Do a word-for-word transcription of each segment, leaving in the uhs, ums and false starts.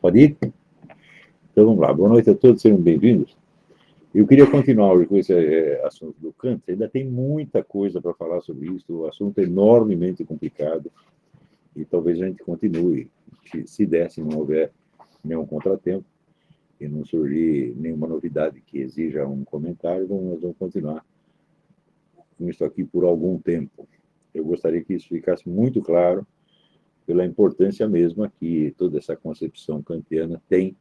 Pode ir? Então vamos lá. Boa noite a todos, sejam bem-vindos. Eu queria continuar hoje com esse é, assunto do Kant. Ainda tem muita coisa para falar sobre isso. O assunto é enormemente complicado e talvez a gente continue, se, se der, se não houver nenhum contratempo e não surgir nenhuma novidade que exija um comentário, vamos, nós vamos continuar com isso aqui por algum tempo. Eu gostaria que isso ficasse muito claro pela importância mesma que toda essa concepção kantiana tem,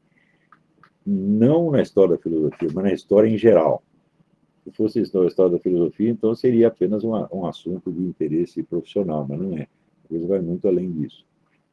não na história da filosofia, mas na história em geral. Se fosse a história da filosofia, então seria apenas uma, um assunto de interesse profissional, mas não é. A coisa vai muito além disso.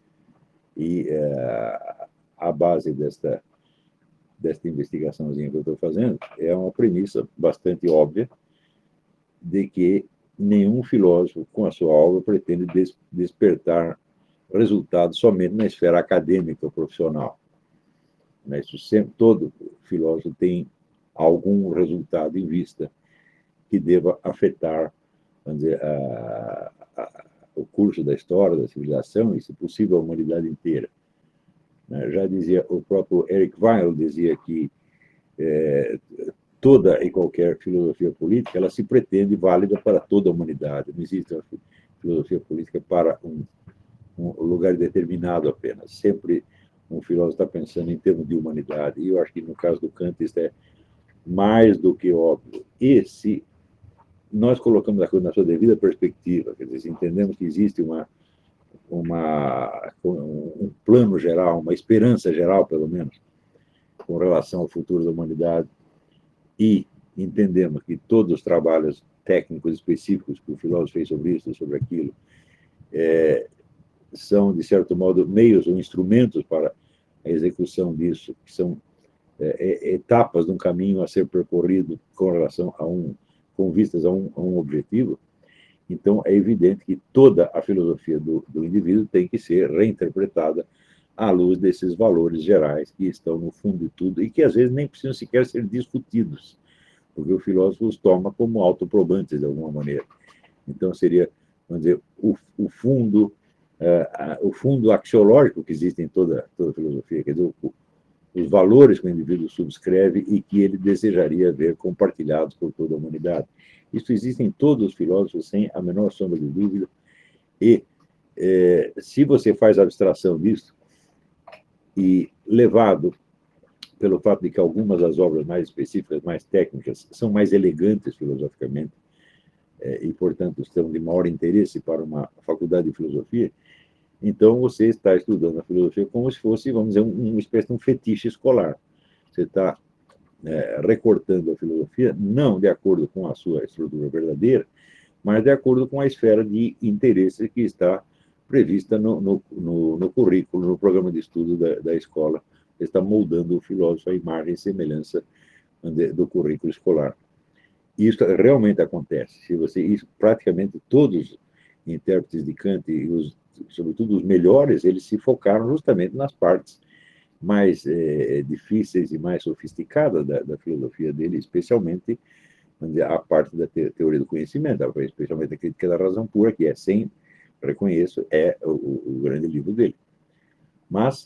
E é, a base desta, desta investigaçãozinha que eu estou fazendo é uma premissa bastante óbvia de que nenhum filósofo, com a sua obra, pretende des, despertar resultados somente na esfera acadêmica ou profissional. Isso sempre, todo filósofo tem algum resultado em vista que deva afetar, vamos dizer, a, a, o curso da história, da civilização e, se possível, a humanidade inteira. Já dizia o próprio Eric Weil, dizia que é, toda e qualquer filosofia política ela se pretende válida para toda a humanidade. Não existe uma filosofia política para um, um lugar determinado apenas. Sempre um filósofo está pensando em termos de humanidade. E eu acho que, no caso do Kant, isso é mais do que óbvio. E se nós colocamos a coisa na sua devida perspectiva, quer dizer, se entendemos que existe uma, uma, um plano geral, uma esperança geral, pelo menos, com relação ao futuro da humanidade, e entendemos que todos os trabalhos técnicos específicos que o filósofo fez sobre isso, sobre aquilo, é, são, de certo modo, meios ou instrumentos para a execução disso, que são é, etapas de um caminho a ser percorrido com relação a um, com vistas a um, a um objetivo. Então, é evidente que toda a filosofia do, do indivíduo tem que ser reinterpretada à luz desses valores gerais que estão no fundo de tudo e que, às vezes, nem precisam sequer ser discutidos, porque o filósofo os toma como autoprobantes, de alguma maneira. Então, seria, vamos dizer, o, o fundo Uh, uh, o fundo axiológico que existe em toda, toda filosofia, quer dizer, o, os valores que o indivíduo subscreve e que ele desejaria ver compartilhados por toda a humanidade. Isso existe em todos os filósofos, sem a menor sombra de dúvida, e eh, se você faz abstração disso, e levado pelo fato de que algumas das obras mais específicas, mais técnicas, são mais elegantes filosoficamente, e, portanto, estão de maior interesse para uma faculdade de filosofia, então você está estudando a filosofia como se fosse, vamos dizer, uma espécie de um fetiche escolar. Você está é, recortando a filosofia, não de acordo com a sua estrutura verdadeira, mas de acordo com a esfera de interesse que está prevista no, no, no, no currículo, no programa de estudo da, da escola. Você está moldando o filósofo à imagem e semelhança do currículo escolar. Isso realmente acontece. Se você, isso, praticamente todos os intérpretes de Kant, e os, sobretudo os melhores, eles se focaram justamente nas partes mais é, difíceis e mais sofisticadas da, da filosofia dele, especialmente dizer, a parte da te, teoria do conhecimento, especialmente a crítica da razão pura, que é, sem reconheço, é o, o grande livro dele. Mas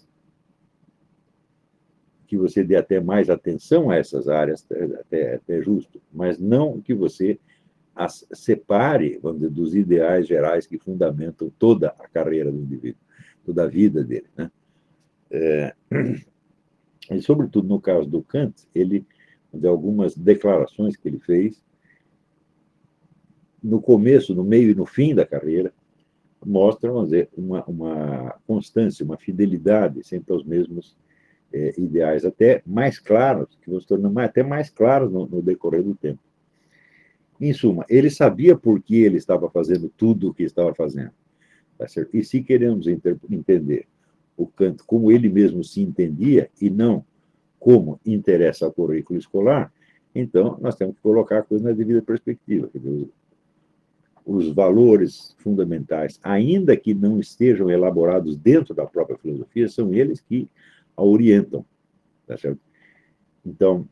que você dê até mais atenção a essas áreas, até, até justo, mas não que você as separe, vamos dizer, dos ideais gerais que fundamentam toda a carreira do indivíduo, toda a vida dele, né? É, e, sobretudo, no caso do Kant, ele, de algumas declarações que ele fez, no começo, no meio e no fim da carreira, mostram, vamos dizer, uma, uma constância, uma fidelidade sempre aos mesmos É, ideais, até mais claros, que vão se tornando até mais claros no, no decorrer do tempo. Em suma, ele sabia por que ele estava fazendo tudo o que estava fazendo. Tá certo? E se queremos entender o Kant como ele mesmo se entendia e não como interessa ao currículo escolar, então nós temos que colocar a coisa na devida perspectiva. Quer dizer, os valores fundamentais, ainda que não estejam elaborados dentro da própria filosofia, são eles que a orientam. Tá certo? Então,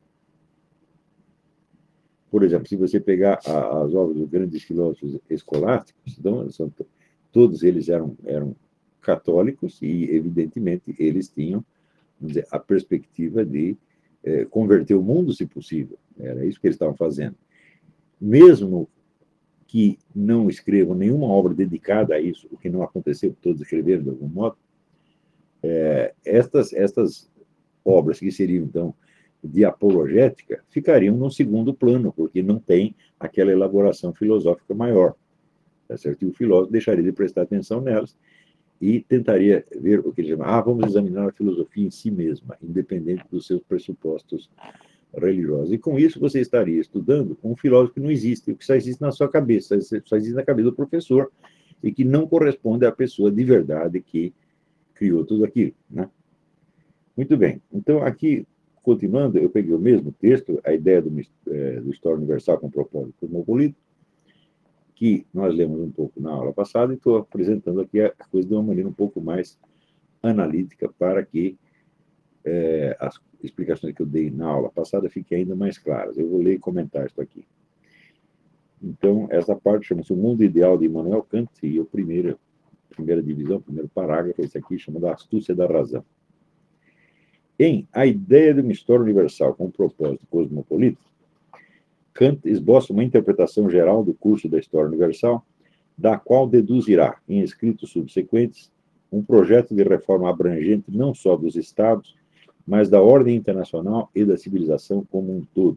por exemplo, se você pegar as obras dos grandes filósofos escolásticos, então, são, todos eles eram, eram católicos e, evidentemente, eles tinham dizer, a perspectiva de é, converter o mundo, se possível. Era isso que eles estavam fazendo. Mesmo que não escrevam nenhuma obra dedicada a isso, o que não aconteceu, todos escreveram de algum modo, é, estas, estas obras que seriam, então, de apologética, ficariam no segundo plano, porque não tem aquela elaboração filosófica maior. Tá certo? E o filósofo deixaria de prestar atenção nelas e tentaria ver o que ele chama, ah, vamos examinar a filosofia em si mesma, independente dos seus pressupostos religiosos. E com isso você estaria estudando um filósofo que não existe, o que só existe na sua cabeça, só existe na cabeça do professor, e que não corresponde à pessoa de verdade que criou tudo aquilo, né? Muito bem. Então, aqui, continuando, eu peguei o mesmo texto, a ideia do, é, do História Universal com propósito cosmopolita, que nós lemos um pouco na aula passada, e estou apresentando aqui a coisa de uma maneira um pouco mais analítica para que é, as explicações que eu dei na aula passada fiquem ainda mais claras. Eu vou ler e comentar isso aqui. Então, essa parte chama-se O Mundo Ideal de Immanuel Kant, e a primeira, primeira divisão, o primeiro parágrafo, esse aqui, chama da Astúcia da Razão. Em A Ideia de uma História Universal com propósito cosmopolita, Kant esboça uma interpretação geral do curso da História Universal, da qual deduzirá, em escritos subsequentes, um projeto de reforma abrangente não só dos Estados, mas da ordem internacional e da civilização como um todo.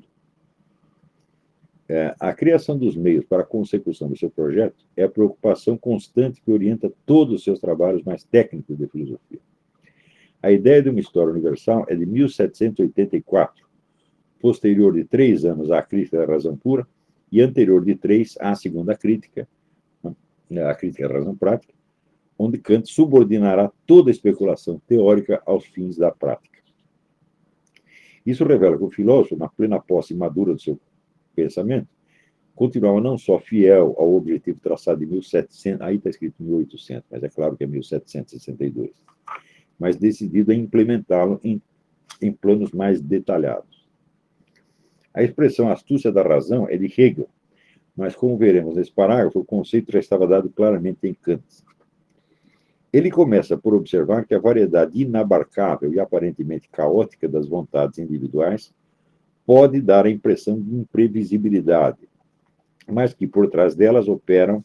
É, a criação dos meios para a consecução do seu projeto é a preocupação constante que orienta todos os seus trabalhos mais técnicos de filosofia. A Ideia de uma História Universal é de mil setecentos e oitenta e quatro, posterior de três anos à Crítica da Razão Pura e anterior de três à Segunda Crítica, a Crítica da Razão Prática, onde Kant subordinará toda a especulação teórica aos fins da prática. Isso revela que o filósofo, na plena posse madura do seu pensamento, continuava não só fiel ao objetivo traçado em mil e setecentos, aí está escrito mil e oitocentos, mas é claro que é mil setecentos e sessenta e dois, mas decidido a implementá-lo em, em planos mais detalhados. A expressão astúcia da razão é de Hegel, mas, como veremos nesse parágrafo, o conceito já estava dado claramente em Kant. Ele começa por observar que a variedade inabarcável e aparentemente caótica das vontades individuais pode dar a impressão de imprevisibilidade, mas que por trás delas operam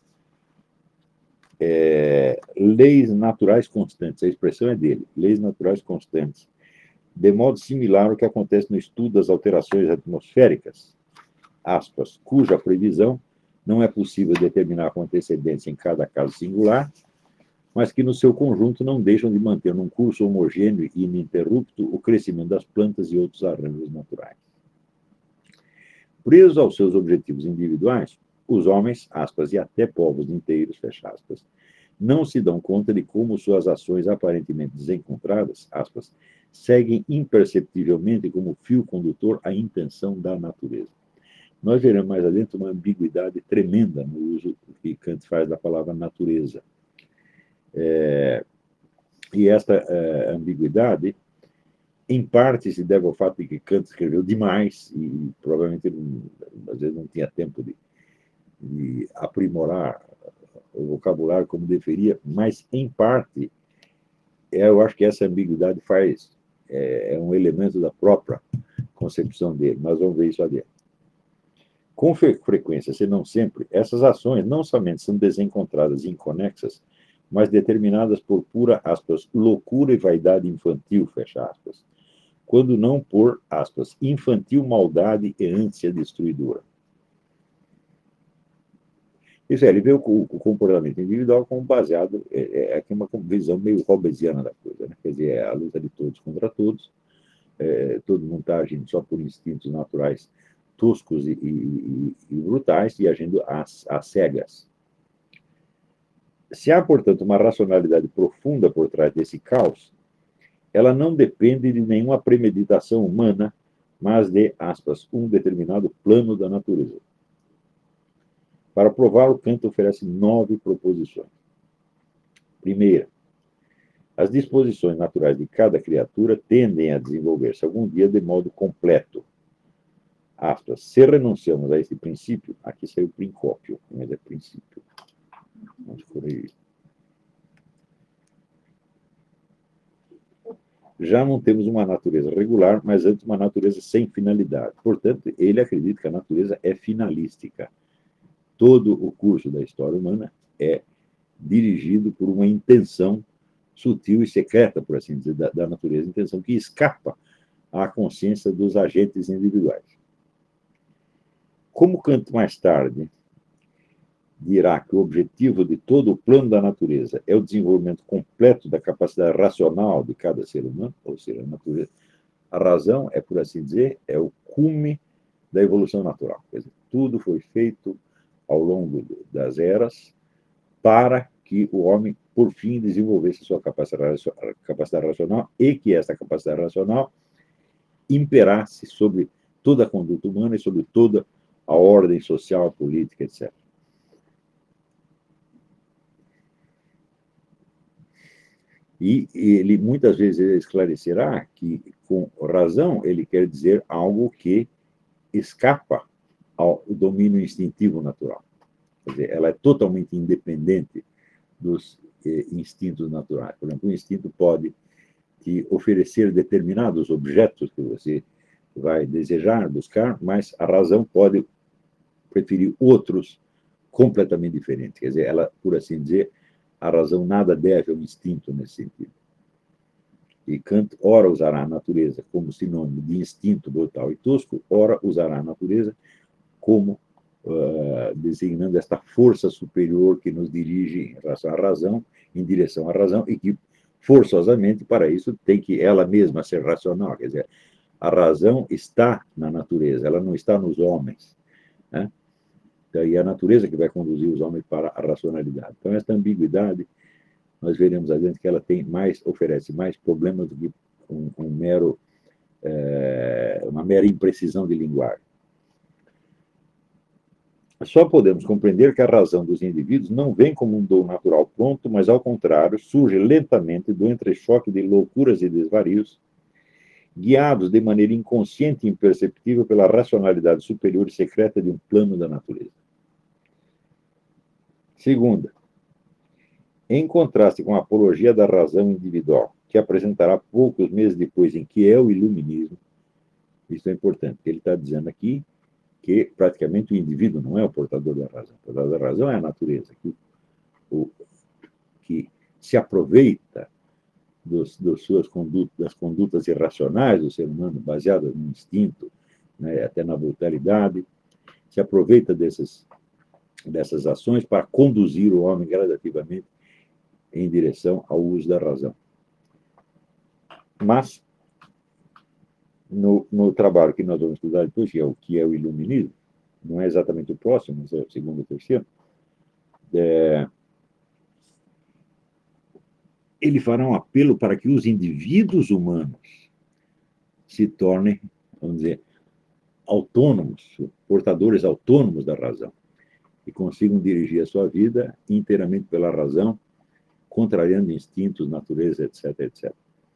é, leis naturais constantes. A expressão é dele, leis naturais constantes, de modo similar ao que acontece no estudo das alterações atmosféricas, aspas, cuja previsão não é possível determinar com antecedência em cada caso singular, mas que no seu conjunto não deixam de manter num curso homogêneo e ininterrupto o crescimento das plantas e outros arranjos naturais. Presos aos seus objetivos individuais, os homens, aspas, e até povos inteiros, fecha aspas, não se dão conta de como suas ações aparentemente desencontradas, aspas, seguem imperceptivelmente como fio condutor a intenção da natureza. Nós veremos mais adiante uma ambiguidade tremenda no uso que Kant faz da palavra natureza. É, e esta é, ambiguidade, em parte, se deve ao fato de que Kant escreveu demais e provavelmente, às vezes, não tinha tempo de, de aprimorar o vocabulário como deveria, mas, em parte, eu acho que essa ambiguidade faz, é, é um elemento da própria concepção dele. Nós vamos ver isso adiante. Com frequência, se não sempre, essas ações não somente são desencontradas e inconexas, mas determinadas por pura, aspas, loucura e vaidade infantil, fecha aspas, quando não por, aspas, infantil maldade e ânsia destruidora. Isso é, ele vê o, o comportamento individual como baseado, é, é uma visão meio hobbesiana da coisa, né? Quer dizer, é a luta de todos contra todos, é, todo mundo está agindo só por instintos naturais toscos e, e, e brutais e agindo às, às cegas. Se há, portanto, uma racionalidade profunda por trás desse caos, ela não depende de nenhuma premeditação humana, mas de, aspas, um determinado plano da natureza. Para prová-lo, Kant oferece nove proposições. Primeira, as disposições naturais de cada criatura tendem a desenvolver-se algum dia de modo completo. Aspas, se renunciamos a esse princípio, aqui saiu princópio, mas é princípio. Vamos corrigir. já não temos uma natureza regular, mas antes uma natureza sem finalidade. Portanto, ele acredita que a natureza é finalística. Todo o curso da história humana é dirigido por uma intenção sutil e secreta, por assim dizer, da, da natureza, intenção que escapa à consciência dos agentes individuais. Como Kant mais tarde dirá que o objetivo de todo o plano da natureza é o desenvolvimento completo da capacidade racional de cada ser humano, ou seja, a natureza, a razão é, por assim dizer, é o cume da evolução natural. Quer dizer, tudo foi feito ao longo das eras para que o homem, por fim, desenvolvesse sua capacidade, capacidade racional e que essa capacidade racional imperasse sobre toda a conduta humana e sobre toda a ordem social, política, etcétera. E ele muitas vezes esclarecerá que, com razão, ele quer dizer algo que escapa ao domínio instintivo natural. Quer dizer, ela é totalmente independente dos eh, instintos naturais. Por exemplo, o instinto pode te oferecer determinados objetos que você vai desejar, buscar, mas a razão pode preferir outros completamente diferentes. Quer dizer, ela, por assim dizer, a razão nada deve ao instinto nesse sentido. E Kant, ora, usará a natureza como sinônimo de instinto brutal e tosco, ora, usará a natureza como uh, designando esta força superior que nos dirige em relação à razão, em direção à razão, e que, forçosamente, para isso, tem que ela mesma ser racional. Quer dizer, a razão está na natureza, ela não está nos homens, né? E é a natureza que vai conduzir os homens para a racionalidade. Então, esta ambiguidade, nós veremos adiante que ela tem mais, oferece mais problemas do que um, um mero, é, uma mera imprecisão de linguagem. Só podemos compreender que a razão dos indivíduos não vem como um dom natural pronto, mas, ao contrário, surge lentamente do entrechoque de loucuras e desvarios, guiados de maneira inconsciente e imperceptível pela racionalidade superior e secreta de um plano da natureza. Segunda, em contraste com a apologia da razão individual, que apresentará poucos meses depois em que é o iluminismo, isso é importante, ele está dizendo aqui que praticamente o indivíduo não é o portador da razão. O portador da razão é a natureza, que, o, que se aproveita dos, dos suas condutas, das condutas irracionais do ser humano, baseadas no instinto, né, até na brutalidade, se aproveita dessas, dessas ações para conduzir o homem gradativamente em direção ao uso da razão. Mas, no, no trabalho que nós vamos estudar depois, que é o que é o iluminismo, não é exatamente o próximo, mas é o segundo e o terceiro, é, ele fará um apelo para que os indivíduos humanos se tornem, vamos dizer, autônomos, portadores autônomos da razão, e consigam dirigir a sua vida inteiramente pela razão, contrariando instintos, natureza, etc, etcétera.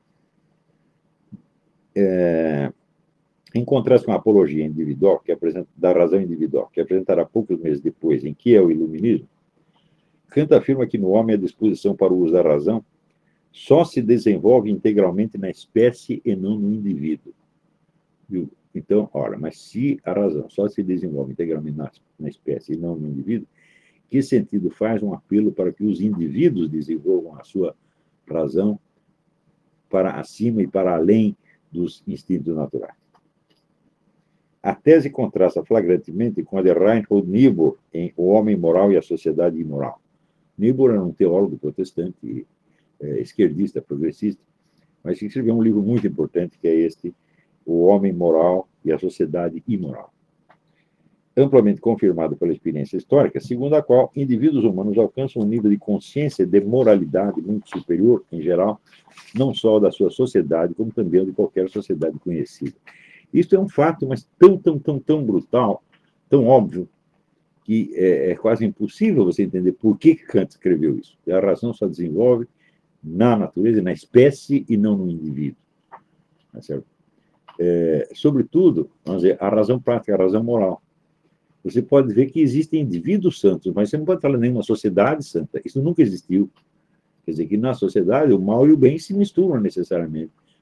É, em contraste com a apologia individual, que apresenta, da razão individual, que apresentará poucos meses depois, em que é o iluminismo, Kant afirma que no homem a disposição para o uso da razão só se desenvolve integralmente na espécie e não no indivíduo. Então, ora, mas se a razão só se desenvolve integralmente na, na espécie e não no indivíduo, que sentido faz um apelo para que os indivíduos desenvolvam a sua razão para acima e para além dos instintos naturais? A tese contrasta flagrantemente com a de Reinhold Niebuhr em O Homem Moral e a Sociedade Imoral. Niebuhr era um teólogo protestante, é, esquerdista, progressista, mas que escreveu um livro muito importante, que é este, O Homem Moral e a Sociedade Imoral. Amplamente confirmado pela experiência histórica, segundo a qual indivíduos humanos alcançam um nível de consciência de moralidade muito superior, em geral, não só da sua sociedade, como também de qualquer sociedade conhecida. Isto é um fato, mas tão, tão, tão, tão brutal, tão óbvio, que é, é quase impossível você entender por que Kant escreveu isso. E a razão só desenvolve na natureza, na espécie, e não no indivíduo. Tá certo? É, sobretudo, vamos dizer, a razão prática, a razão moral. Você pode ver que existem indivíduos santos, mas você não pode falar nenhuma sociedade santa. Isso nunca existiu. Quer dizer, que na sociedade o mal e o bem se misturam necessariamente.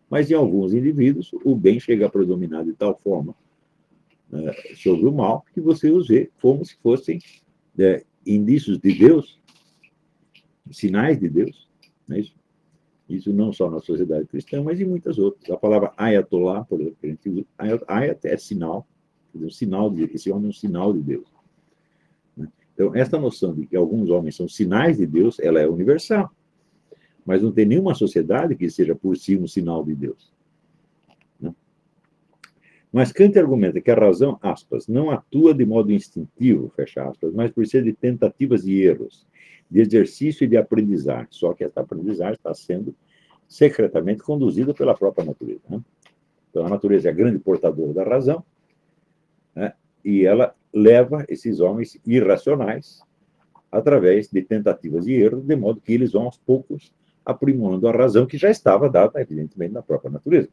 Mas em alguns indivíduos, o bem chega a predominar de tal forma é, sobre o mal que você os vê como se fossem é, indícios de Deus, sinais de Deus. Não é isso? Isso não só na sociedade cristã, mas em muitas outras. A palavra ayatollah, por exemplo, que a gente usa, ayat é sinal, um sinal de, esse homem é um sinal de Deus. Então, esta noção de que alguns homens são sinais de Deus, ela é universal. Mas não tem nenhuma sociedade que seja por si um sinal de Deus. Né? Mas Kant argumenta que a razão, aspas, não atua de modo instintivo, fecha aspas, mas por ser de tentativas e erros, de exercício e de aprendizagem. Só que essa aprendizagem está sendo secretamente conduzida pela própria natureza. Né? Então, a natureza é a grande portadora da razão, né? E ela leva esses homens irracionais através de tentativas e erros, de modo que eles vão, aos poucos, aprimorando a razão que já estava dada, evidentemente, na própria natureza.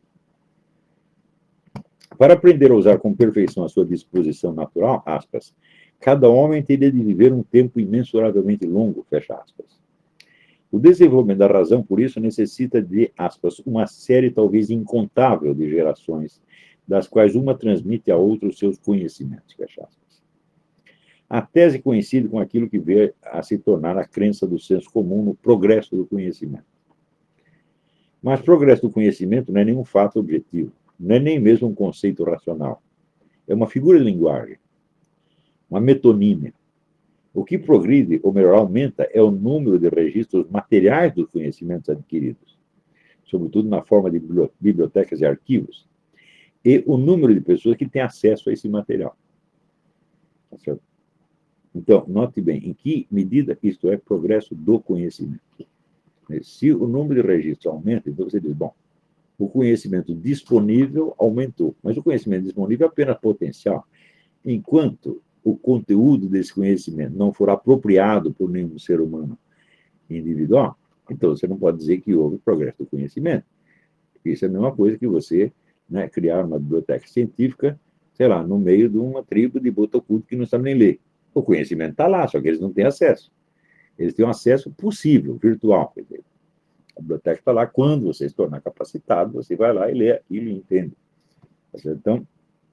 Para aprender a usar com perfeição a sua disposição natural, aspas, cada homem teria de viver um tempo imensuravelmente longo, fecha aspas. O desenvolvimento da razão, por isso, necessita de, aspas, uma série talvez incontável de gerações, das quais uma transmite a outra os seus conhecimentos, fecha aspas. A tese coincide com aquilo que veio a se tornar a crença do senso comum no progresso do conhecimento. Mas progresso do conhecimento não é nenhum fato objetivo, não é nem mesmo um conceito racional. É uma figura de linguagem, uma metonímia. O que progride, ou melhor, aumenta, é o número de registros materiais dos conhecimentos adquiridos, sobretudo na forma de bibliotecas e arquivos, e o número de pessoas que têm acesso a esse material. Tá certo? Então, note bem, em que medida isto é progresso do conhecimento. Se o número de registros aumenta, então você diz, bom, o conhecimento disponível aumentou, mas o conhecimento disponível é apenas potencial. Enquanto o conteúdo desse conhecimento não for apropriado por nenhum ser humano individual, então você não pode dizer que houve progresso do conhecimento. Isso é a mesma coisa que você, né, criar uma biblioteca científica, sei lá, no meio de uma tribo de botocudo que não sabe nem ler. O conhecimento está lá, só que eles não têm acesso. Eles têm um acesso possível, virtual. Quer dizer, a biblioteca está lá. Quando você se tornar capacitado, você vai lá e lê aquilo e entende. Então,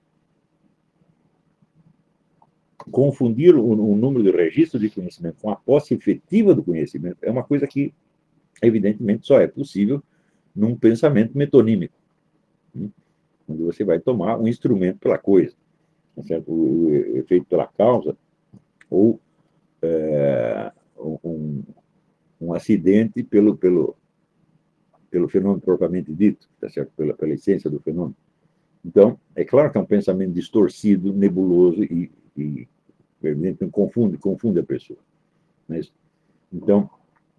confundir o, o número de registros de conhecimento com a posse efetiva do conhecimento é uma coisa que, evidentemente, só é possível num pensamento metonímico, né? Onde você vai tomar um instrumento pela coisa, tá certo? O, o efeito pela causa, ou é, um, um acidente pelo, pelo, pelo fenômeno propriamente dito, tá certo? Pela, pela essência do fenômeno. Então, é claro que é um pensamento distorcido, nebuloso e, e evidentemente, confunde, confunde a pessoa. Mas, então,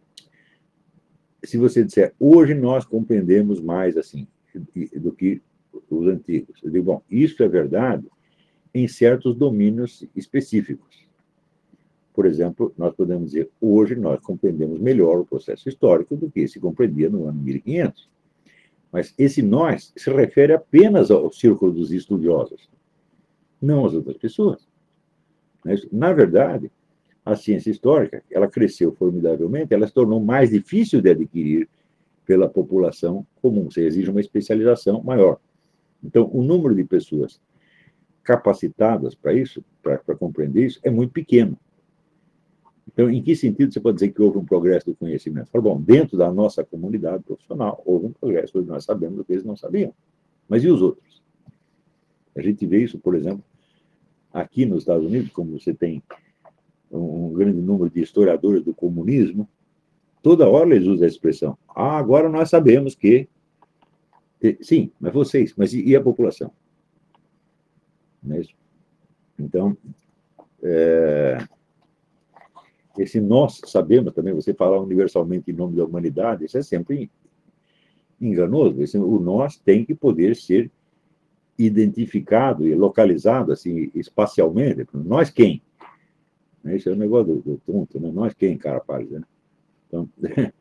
se você disser, hoje nós compreendemos mais assim do que os antigos, eu digo, bom, isso é verdade em certos domínios específicos. Por exemplo, nós podemos dizer, hoje nós compreendemos melhor o processo histórico do que se compreendia no ano mil e quinhentos. Mas esse nós se refere apenas ao círculo dos estudiosos, não às outras pessoas. Na verdade, a ciência histórica, ela cresceu formidavelmente, ela se tornou mais difícil de adquirir pela população comum, você exige uma especialização maior. Então, o número de pessoas capacitadas para isso, para compreender isso, é muito pequeno. Então, em que sentido você pode dizer que houve um progresso do conhecimento? Fala, bom, dentro da nossa comunidade profissional, houve um progresso, hoje nós sabemos o que eles não sabiam. Mas e os outros? A gente vê isso, por exemplo, aqui nos Estados Unidos, como você tem um grande número de historiadores do comunismo, toda hora eles usam a expressão, ah, agora nós sabemos que... Sim, mas vocês, mas e a população? Não é isso? Então, é... esse nós sabemos também, você falar universalmente em nome da humanidade, isso é sempre enganoso. Esse, o nós tem que poder ser identificado e localizado assim, espacialmente. Nós quem? Esse é o negócio do, do tonto, né? Nós quem, cara, pálida, né? Então,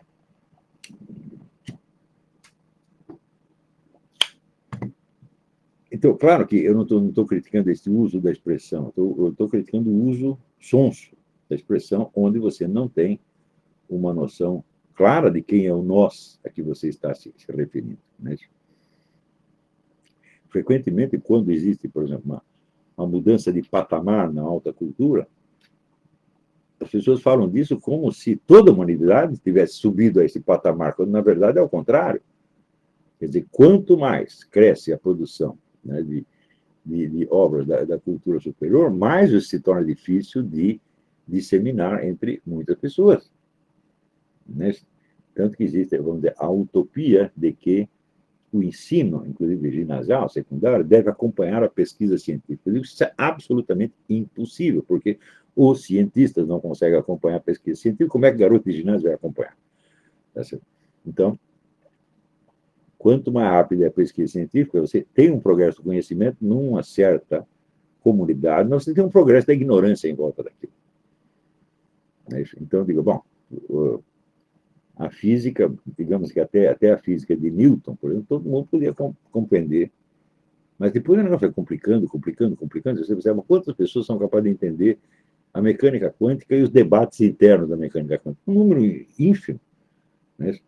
então, claro que eu não estou criticando esse uso da expressão, eu estou criticando o uso sonso da expressão, onde você não tem uma noção clara de quem é o nós a que você está se, se referindo. Né? frequentemente, quando existe, por exemplo, uma, uma mudança de patamar na alta cultura, as pessoas falam disso como se toda a humanidade tivesse subido a esse patamar, quando, na verdade, é o contrário. Quer dizer, quanto mais cresce a produção, né, de, de, de obras da, da cultura superior, mais isso se torna difícil de disseminar entre muitas pessoas. Né? Tanto que existe, vamos dizer, a utopia de que o ensino, inclusive ginasial, secundário, deve acompanhar a pesquisa científica. Isso é absolutamente impossível, porque os cientistas não conseguem acompanhar a pesquisa científica, como é que o garoto de ginásio vai acompanhar? Então, quanto mais rápida é a pesquisa científica, você tem um progresso do conhecimento numa certa comunidade, mas você tem um progresso da ignorância em volta daquilo. Então, eu digo, bom, a física, digamos que até, até a física de Newton, por exemplo, todo mundo podia compreender, mas depois o negócio foi complicando, complicando, complicando, você percebe quantas pessoas são capazes de entender a mecânica quântica e os debates internos da mecânica quântica. Um número ínfimo. Né?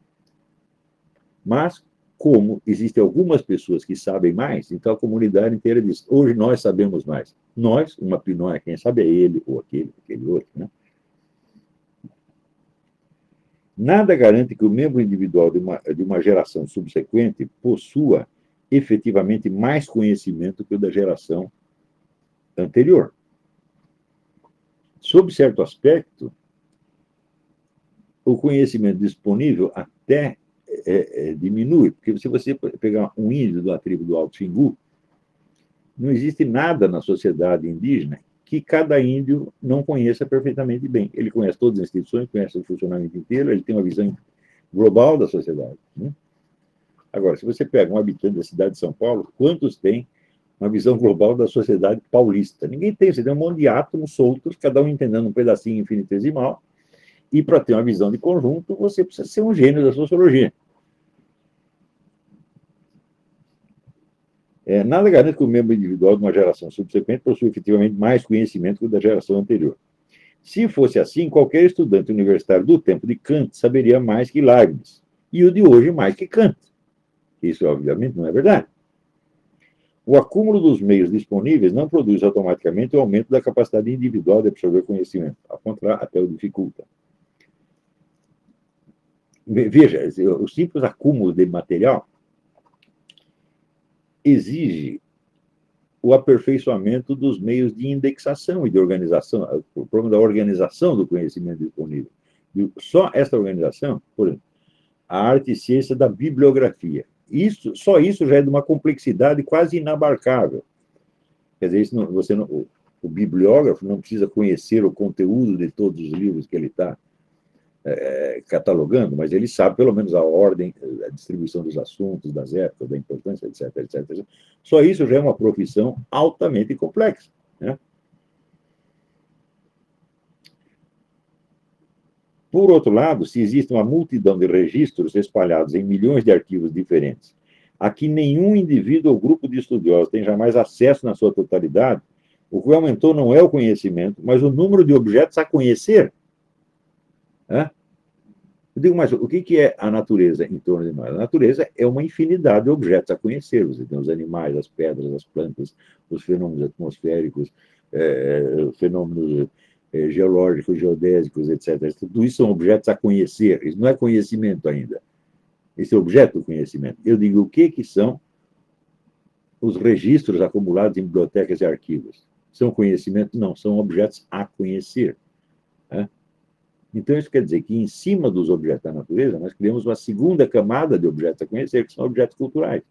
Mas, como existem algumas pessoas que sabem mais, então a comunidade inteira diz, hoje nós sabemos mais. Nós, uma não é quem sabe é ele, ou aquele, aquele outro. Né? Nada garante que o membro individual de uma, de uma geração subsequente possua efetivamente mais conhecimento que o da geração anterior. Sob certo aspecto, o conhecimento disponível até é, é, diminui, porque se você pegar um índio da tribo do Alto Xingu, não existe nada na sociedade indígena que cada índio não conheça perfeitamente bem. Ele conhece todas as instituições, conhece o funcionamento inteiro, ele tem uma visão global da sociedade. Né? Agora, se você pega um habitante da cidade de São Paulo, quantos têm uma visão global da sociedade paulista? Ninguém tem, você tem um monte de átomos soltos, cada um entendendo um pedacinho infinitesimal, e para ter uma visão de conjunto, você precisa ser um gênio da sociologia. É, nada garante que o membro individual de uma geração subsequente possua efetivamente mais conhecimento que o da geração anterior. Se fosse assim, qualquer estudante universitário do tempo de Kant saberia mais que Leibniz, e o de hoje mais que Kant. Isso, obviamente, não é verdade. O acúmulo dos meios disponíveis não produz automaticamente o aumento da capacidade individual de absorver conhecimento. Ao contrário, até o dificulta. Veja, o simples acúmulo de material exige o aperfeiçoamento dos meios de indexação e de organização, o problema da organização do conhecimento disponível. Só essa organização, por exemplo, a arte e ciência da bibliografia, isso, só isso já é de uma complexidade quase inabarcável. Quer dizer, isso não, você não, o, o bibliógrafo não precisa conhecer o conteúdo de todos os livros que ele está é, catalogando, mas ele sabe pelo menos a ordem, a distribuição dos assuntos, das épocas, da importância, etc, etc, etcétera. Só isso já é uma profissão altamente complexa. Né? Por outro lado, se existe uma multidão de registros espalhados em milhões de arquivos diferentes, a que nenhum indivíduo ou grupo de estudiosos tem jamais acesso na sua totalidade, o que aumentou não é o conhecimento, mas o número de objetos a conhecer. Né? Eu digo mais, o que é a natureza em torno de nós? A natureza é uma infinidade de objetos a conhecer. Você tem os animais, as pedras, as plantas, os fenômenos atmosféricos, é, fenômenos é, geológicos, geodésicos, etcétera. Tudo isso são objetos a conhecer. Isso não é conhecimento ainda. Esse é objeto do conhecimento. Eu digo, o que, que são os registros acumulados em bibliotecas e arquivos? São conhecimento? Não, são objetos a conhecer. Né? Então, isso quer dizer que, em cima dos objetos da natureza, nós criamos uma segunda camada de objetos a conhecer, que são objetos culturais.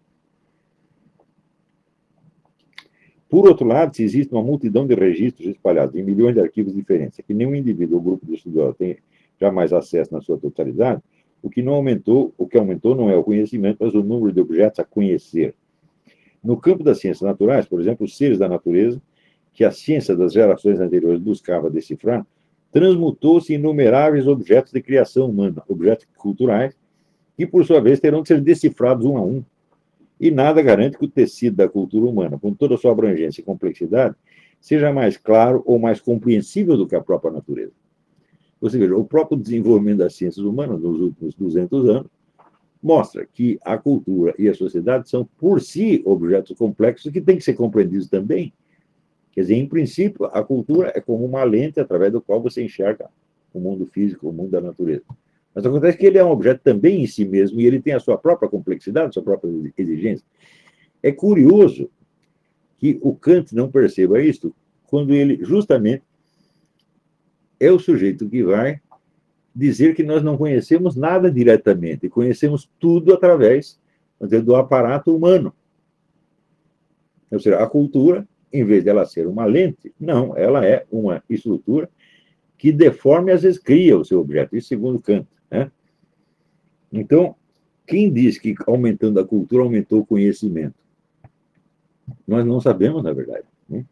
Por outro lado, se existe uma multidão de registros espalhados em milhões de arquivos diferentes, que nenhum indivíduo ou grupo de estudiosos tem jamais acesso na sua totalidade, o que não aumentou, o que aumentou não é o conhecimento, mas o número de objetos a conhecer. No campo das ciências naturais, por exemplo, os seres da natureza, que a ciência das gerações anteriores buscava decifrar, transmutou-se em inumeráveis objetos de criação humana, objetos culturais, que, por sua vez, terão de ser decifrados um a um. E nada garante que o tecido da cultura humana, com toda a sua abrangência e complexidade, seja mais claro ou mais compreensível do que a própria natureza. Você veja, o próprio desenvolvimento das ciências humanas nos últimos duzentos anos mostra que a cultura e a sociedade são, por si, objetos complexos que têm que ser compreendidos também. Quer dizer, em princípio, a cultura é como uma lente através do qual você enxerga o mundo físico, o mundo da natureza. Mas acontece que ele é um objeto também em si mesmo e ele tem a sua própria complexidade, a sua própria exigência. É curioso que o Kant não perceba isto quando ele, justamente, é o sujeito que vai dizer que nós não conhecemos nada diretamente, conhecemos tudo através do aparato humano. Ou seja, a cultura, em vez de ela ser uma lente, não, ela é uma estrutura que deforme, às vezes, cria o seu objeto, isso segundo Kant. Né? Então, quem diz que aumentando a cultura aumentou o conhecimento? Nós não sabemos, na verdade. Né?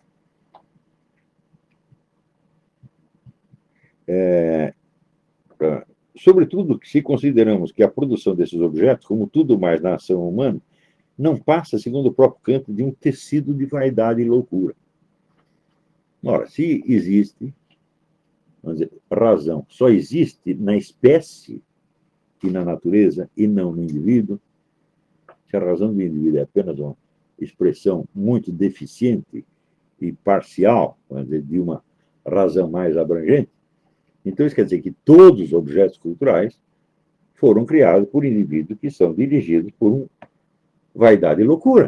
É, sobretudo, se consideramos que a produção desses objetos, como tudo mais na ação humana, não passa, segundo o próprio Kant, de um tecido de vaidade e loucura. Ora, se existe, vamos dizer, razão, só existe na espécie e na natureza e não no indivíduo, se a razão do indivíduo é apenas uma expressão muito deficiente e parcial, vamos dizer, de uma razão mais abrangente, então isso quer dizer que todos os objetos culturais foram criados por indivíduos que são dirigidos por um vaidade e loucura.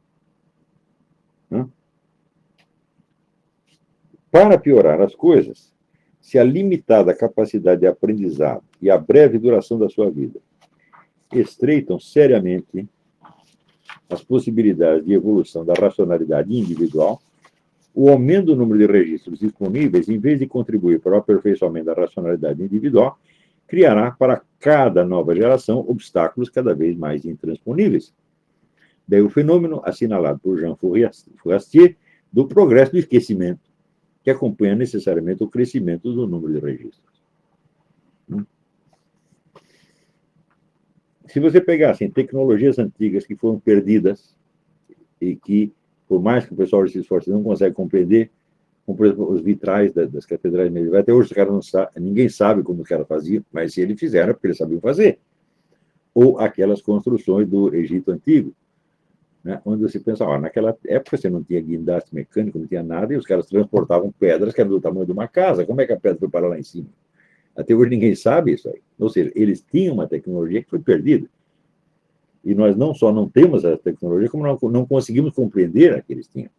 Né? Para piorar as coisas, se a limitada capacidade de aprendizado e a breve duração da sua vida estreitam seriamente as possibilidades de evolução da racionalidade individual, o aumento do número de registros disponíveis, em vez de contribuir para o aperfeiçoamento da racionalidade individual, criará para cada nova geração obstáculos cada vez mais intransponíveis. Daí o fenômeno assinalado por Jean Fourastier do progresso do esquecimento, que acompanha necessariamente o crescimento do número de registros. Se você pegar assim, tecnologias antigas que foram perdidas e que, por mais que o pessoal se esforce, não consegue compreender, como, por exemplo, os vitrais das catedrais medievais, até hoje os caras não sabem, ninguém sabe como os caras faziam, mas se eles fizeram é porque eles sabiam fazer. Ou aquelas construções do Egito Antigo, né, onde você pensa, ó, naquela época você não tinha guindaste mecânico, não tinha nada, e os caras transportavam pedras que eram do tamanho de uma casa. Como é que a pedra foi para lá em cima? Até hoje ninguém sabe isso aí. Ou seja, eles tinham uma tecnologia que foi perdida. E nós não só não temos essa tecnologia, como não, não conseguimos compreender a que eles tinham.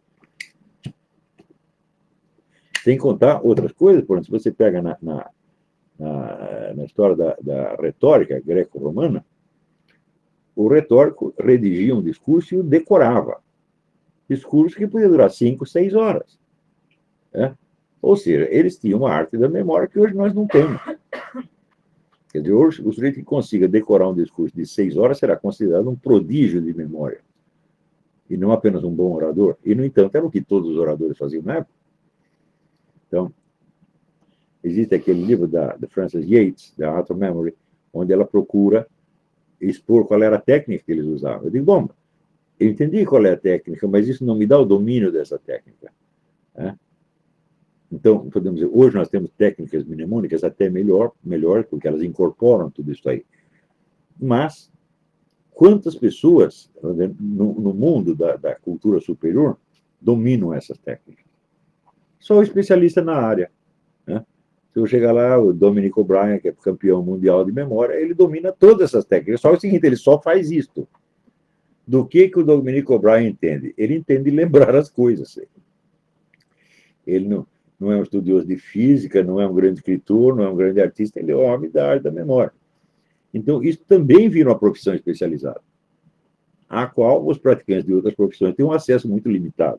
Sem contar outras coisas, por exemplo, se você pega na, na, na, na história da, da retórica greco-romana, o retórico redigia um discurso e o decorava. Discurso que podia durar cinco, seis horas. Né? Ou seja, eles tinham a arte da memória que hoje nós não temos. Quer dizer, hoje, o sujeito que consiga decorar um discurso de seis horas será considerado um prodígio de memória. E não apenas um bom orador. E, no entanto, era o que todos os oradores faziam na época. Então, existe aquele livro da, da Frances Yates, da Art of Memory, onde ela procura expor qual era a técnica que eles usavam. Eu digo, bom, eu entendi qual é a técnica, mas isso não me dá o domínio dessa técnica. Né? Então, podemos dizer, hoje nós temos técnicas mnemônicas até melhor, melhor, porque elas incorporam tudo isso aí. Mas, quantas pessoas no, no mundo da, da cultura superior dominam essas técnicas? Só o especialista na área. Né? Se eu chegar lá, o Dominic O'Brien, que é campeão mundial de memória, ele domina todas essas técnicas. Só o seguinte, ele só faz isto. Do que, que o Dominic O'Brien entende? Ele entende lembrar as coisas. Ele não, não é um estudioso de física, não é um grande escritor, não é um grande artista, ele é um homem da arte da memória. Então, isso também vira uma profissão especializada, à qual os praticantes de outras profissões têm um acesso muito limitado.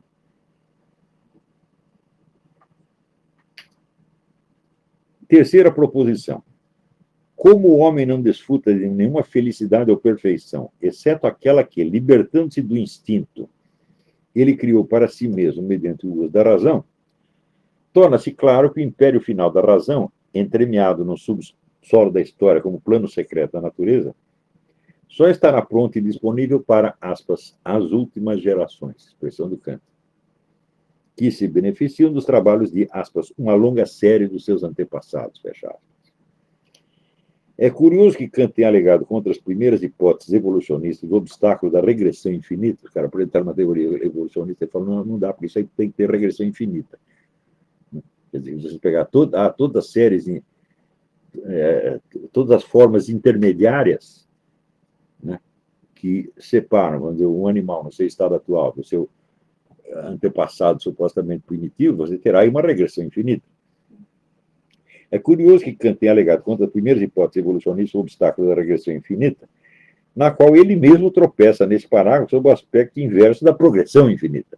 Terceira proposição. Como o homem não desfruta de nenhuma felicidade ou perfeição, exceto aquela que, libertando-se do instinto, ele criou para si mesmo mediante o uso da razão, torna-se claro que o império final da razão, entremeado no subsolo da história como plano secreto da natureza, só estará pronto e disponível para, aspas, as últimas gerações, expressão do Kant, que se beneficiam dos trabalhos de, aspas, uma longa série dos seus antepassados, fecha aspas. É curioso que Kant tenha alegado contra as primeiras hipóteses evolucionistas o obstáculo da regressão infinita. O cara apresentar uma teoria evolucionista e fala, não, não dá, porque isso aí tem que ter regressão infinita. Quer dizer, você pegar toda, todas as séries, é, todas as formas intermediárias, né, que separam, vamos dizer, um animal no seu estado atual do seu antepassado supostamente primitivo, você terá aí uma regressão infinita. É curioso que Kant tenha alegado contra as primeiras hipóteses evolucionistas o obstáculo da regressão infinita, na qual ele mesmo tropeça nesse parágrafo sobre o aspecto inverso da progressão infinita.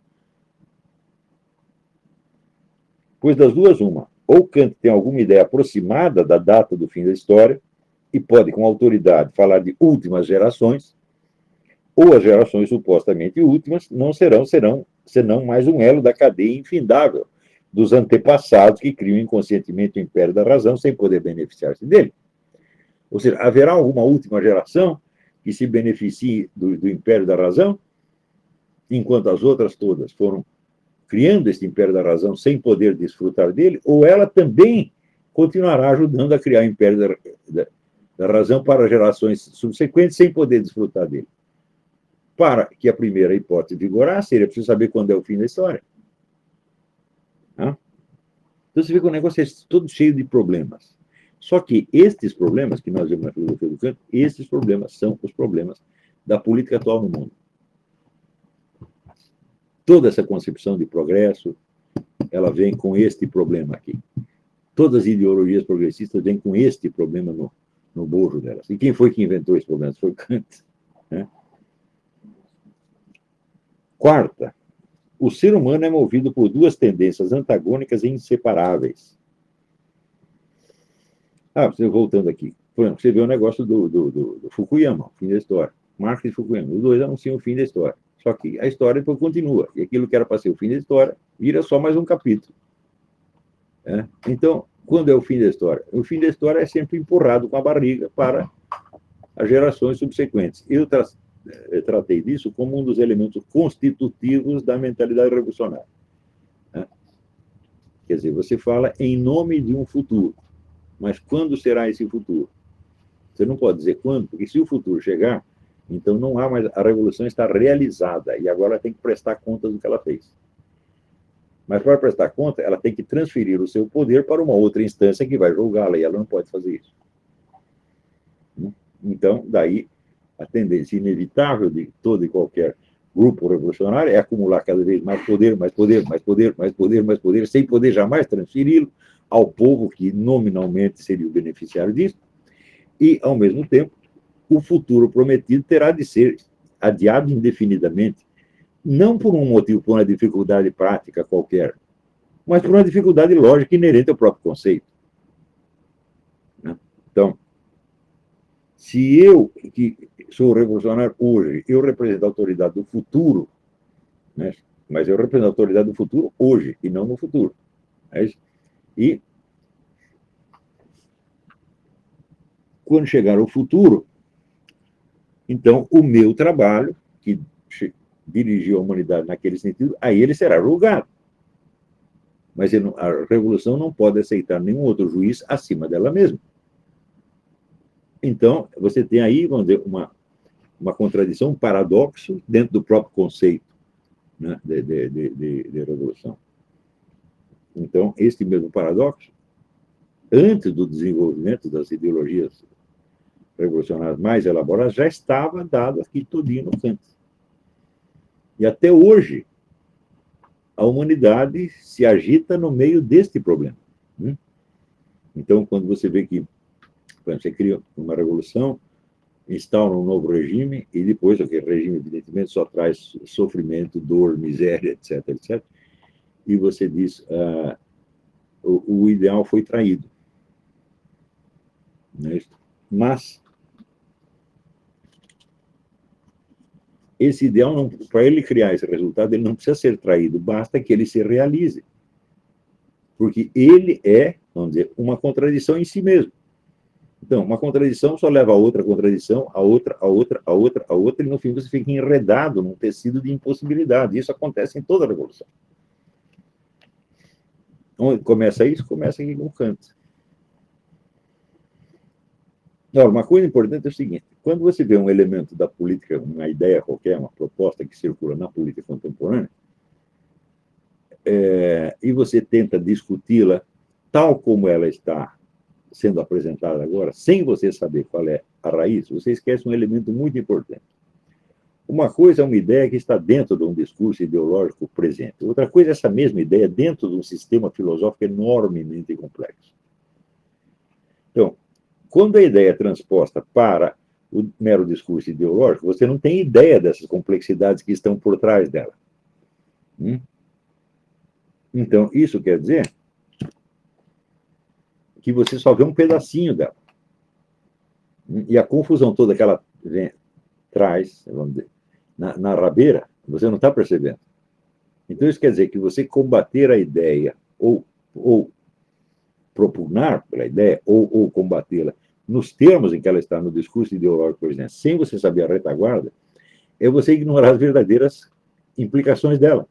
Pois das duas, uma. Ou Kant tem alguma ideia aproximada da data do fim da história e pode, com autoridade, falar de últimas gerações, ou as gerações supostamente últimas não serão, serão senão mais um elo da cadeia infindável dos antepassados que criam inconscientemente o império da razão sem poder beneficiar-se dele. Ou seja, haverá alguma última geração que se beneficie do, do império da razão, enquanto as outras todas foram criando este império da razão sem poder desfrutar dele, ou ela também continuará ajudando a criar o império da, da, da razão para gerações subsequentes sem poder desfrutar dele. Para que a primeira hipótese vigorasse, seria preciso saber quando é o fim da história. Então você vê que o negócio é todo cheio de problemas. Só que estes problemas que nós vemos na filosofia do Kant, esses problemas são os problemas da política atual no mundo. Toda essa concepção de progresso, ela vem com este problema aqui. Todas as ideologias progressistas vêm com este problema no, no bojo delas. E quem foi que inventou esse problema? Foi Kant. Né? Quarta, o ser humano é movido por duas tendências antagônicas e inseparáveis. Ah, você voltando aqui. Por exemplo, você vê o negócio do, do, do, do Fukuyama, o fim da história. Marx e Fukuyama. Os dois anunciam o fim da história. Só que a história depois continua. E aquilo que era para ser o fim da história vira só mais um capítulo. É? Então, quando é o fim da história? O fim da história é sempre empurrado com a barriga para as gerações subsequentes. Eu, tra eu tratei disso como um dos elementos constitutivos da mentalidade revolucionária. É? Quer dizer, você fala em nome de um futuro. Mas quando será esse futuro? Você não pode dizer quando, porque se o futuro chegar, então não há mais, a revolução está realizada e agora ela tem que prestar contas do que ela fez. Mas para prestar conta, ela tem que transferir o seu poder para uma outra instância que vai julgá-la e ela não pode fazer isso. Então, daí a tendência inevitável de todo e qualquer grupo revolucionário é acumular cada vez mais poder, mais poder, mais poder, mais poder, mais poder, sem poder jamais transferi-lo ao povo que nominalmente seria o beneficiário disso, e, ao mesmo tempo, o futuro prometido terá de ser adiado indefinidamente, não por um motivo, por uma dificuldade prática qualquer, mas por uma dificuldade lógica inerente ao próprio conceito. Então, se eu, que sou revolucionário hoje, eu represento a autoridade do futuro, né? Mas eu represento a autoridade do futuro hoje, e não no futuro. É isso? E quando chegar o futuro, então o meu trabalho, que dirigiu a humanidade naquele sentido, aí ele será julgado. Mas ele, a revolução não pode aceitar nenhum outro juiz acima dela mesma. Então, você tem aí, vamos dizer, uma, uma contradição, um paradoxo dentro do próprio conceito, né, de, de, de, de revolução. Então, este mesmo paradoxo, antes do desenvolvimento das ideologias revolucionárias mais elaboradas, já estava dado aqui tudinho no Kant. E até hoje, a humanidade se agita no meio deste problema. Né? Então, quando você vê que você cria uma revolução, instaura um novo regime, e depois aquele regime, evidentemente, só traz sofrimento, dor, miséria, etc, etcétera. E você diz, ah, o, o ideal foi traído. Né? Mas esse ideal, para ele criar esse resultado, ele não precisa ser traído, basta que ele se realize. Porque ele é, vamos dizer, uma contradição em si mesmo. Então, uma contradição só leva a outra contradição, a outra, a outra, a outra, a outra, e no fim você fica enredado num tecido de impossibilidade. Isso acontece em toda a revolução. Onde começa isso? Começa aqui com Kant. Agora, uma coisa importante é o seguinte: quando você vê um elemento da política, uma ideia qualquer, uma proposta que circula na política contemporânea, é, e você tenta discuti-la tal como ela está sendo apresentada agora, sem você saber qual é a raiz, você esquece um elemento muito importante. Uma coisa é uma ideia que está dentro de um discurso ideológico presente. Outra coisa é essa mesma ideia dentro de um sistema filosófico enormemente complexo. Então, quando a ideia é transposta para o mero discurso ideológico, você não tem ideia dessas complexidades que estão por trás dela. Hum? Então, isso quer dizer que você só vê um pedacinho dela. Hum? E a confusão toda que ela vem, traz, vamos dizer, na, na rabeira, você não está percebendo. Então, isso quer dizer que você combater a ideia, ou, ou propugnar pela ideia, ou, ou combatê-la nos termos em que ela está no discurso ideológico, por exemplo, sem você saber a retaguarda, é você ignorar as verdadeiras implicações dela.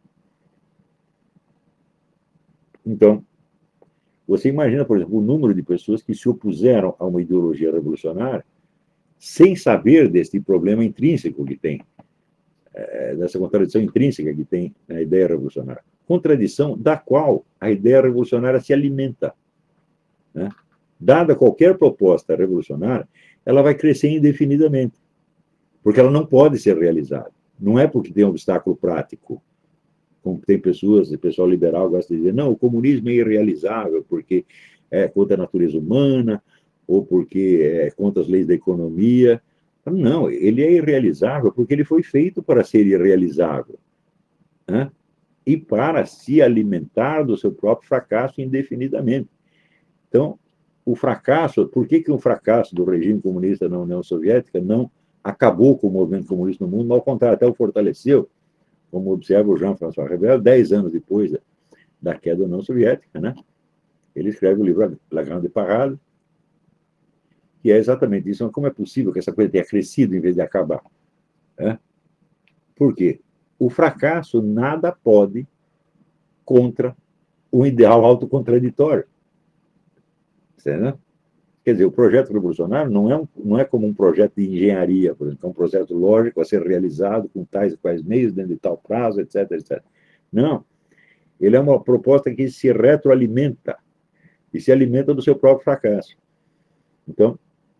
Então, você imagina, por exemplo, o número de pessoas que se opuseram a uma ideologia revolucionária sem saber desse problema intrínseco que tem, é, dessa contradição intrínseca que tem na ideia revolucionária. Contradição da qual a ideia revolucionária se alimenta. Né? Dada qualquer proposta revolucionária, ela vai crescer indefinidamente, porque ela não pode ser realizada. Não é porque tem um obstáculo prático, como tem pessoas, o pessoal liberal gosta de dizer, não, o comunismo é irrealizável porque é contra a natureza humana, ou porque é contra as leis da economia. Não, ele é irrealizável porque ele foi feito para ser irrealizável, né? E para se alimentar do seu próprio fracasso indefinidamente. Então, o fracasso, por que, que o fracasso do regime comunista na União Soviética não acabou com o movimento comunista no mundo, ao contrário, até o fortaleceu, como observa o Jean-François Revel, dez anos depois da, da queda da União Soviética, né? Ele escreve o livro La Grande Parade, que é exatamente isso. Mas como é possível que essa coisa tenha crescido em vez de acabar? É? Por quê? O fracasso nada pode contra um ideal autocontraditório. Entendeu? Quer dizer, o projeto revolucionário não é, um, não é como um projeto de engenharia, por exemplo, é um projeto lógico a ser realizado com tais e quais meios, dentro de tal prazo, etc, etcétera. Não. Ele é uma proposta que se retroalimenta e se alimenta do seu próprio fracasso. Então,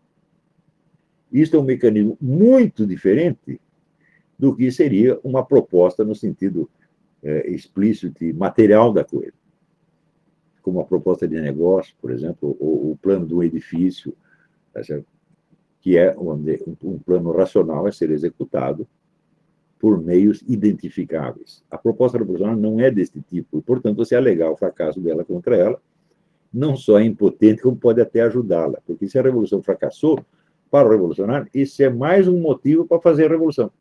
isso é um mecanismo muito diferente do que seria uma proposta no sentido é, explícito e material da coisa, como a proposta de negócio, por exemplo, ou o plano de um edifício, tá certo? Que é dizer, um plano racional a ser executado por meios identificáveis. A proposta revolucionária não é deste tipo, e, portanto, você alegar o fracasso dela contra ela, não só é impotente, como pode até ajudá-la, porque se a revolução fracassou, para o revolucionário, isso é mais um motivo para fazer a revolução.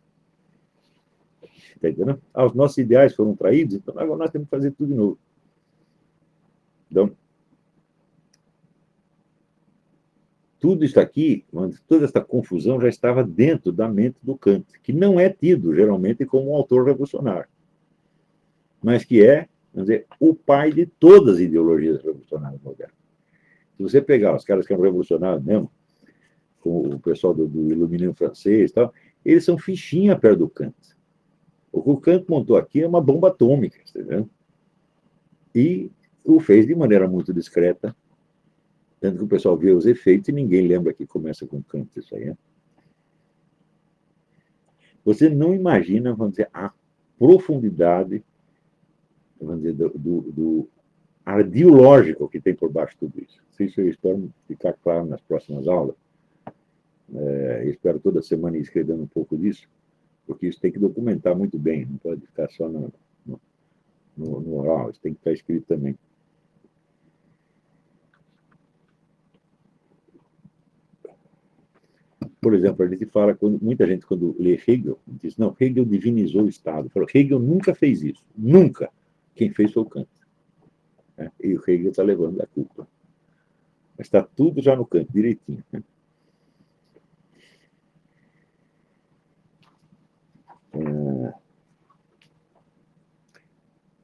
Está entendendo? Ah, os nossos ideais foram traídos, então agora nós temos que fazer tudo de novo. Então, tudo isso aqui, toda essa confusão já estava dentro da mente do Kant, que não é tido, geralmente, como um autor revolucionário, mas que é, vamos dizer, o pai de todas as ideologias revolucionárias modernas. Se você pegar os caras que eram revolucionários mesmo, como o pessoal do, do iluminismo francês e tal, eles são fichinha perto do Kant. O que o Kant montou aqui é uma bomba atômica, entendeu? E o fez de maneira muito discreta, tanto que o pessoal vê os efeitos e ninguém lembra que começa com Kant isso aí. Né? Você não imagina, vamos dizer, a profundidade, vamos dizer, do, do, do ardiológico que tem por baixo de tudo isso. Isso eu espero ficar claro nas próximas aulas. É, espero toda semana ir escrevendo um pouco disso, porque isso tem que documentar muito bem, não pode ficar só no, no, no, no oral, isso tem que estar escrito também. Por exemplo, a gente fala, quando, muita gente, quando lê Hegel, diz, não, Hegel divinizou o Estado. Falo, Hegel nunca fez isso. Nunca. Quem fez foi o Kant. Né? E o Hegel está levando a culpa. Mas está tudo já no Kant, direitinho. Né?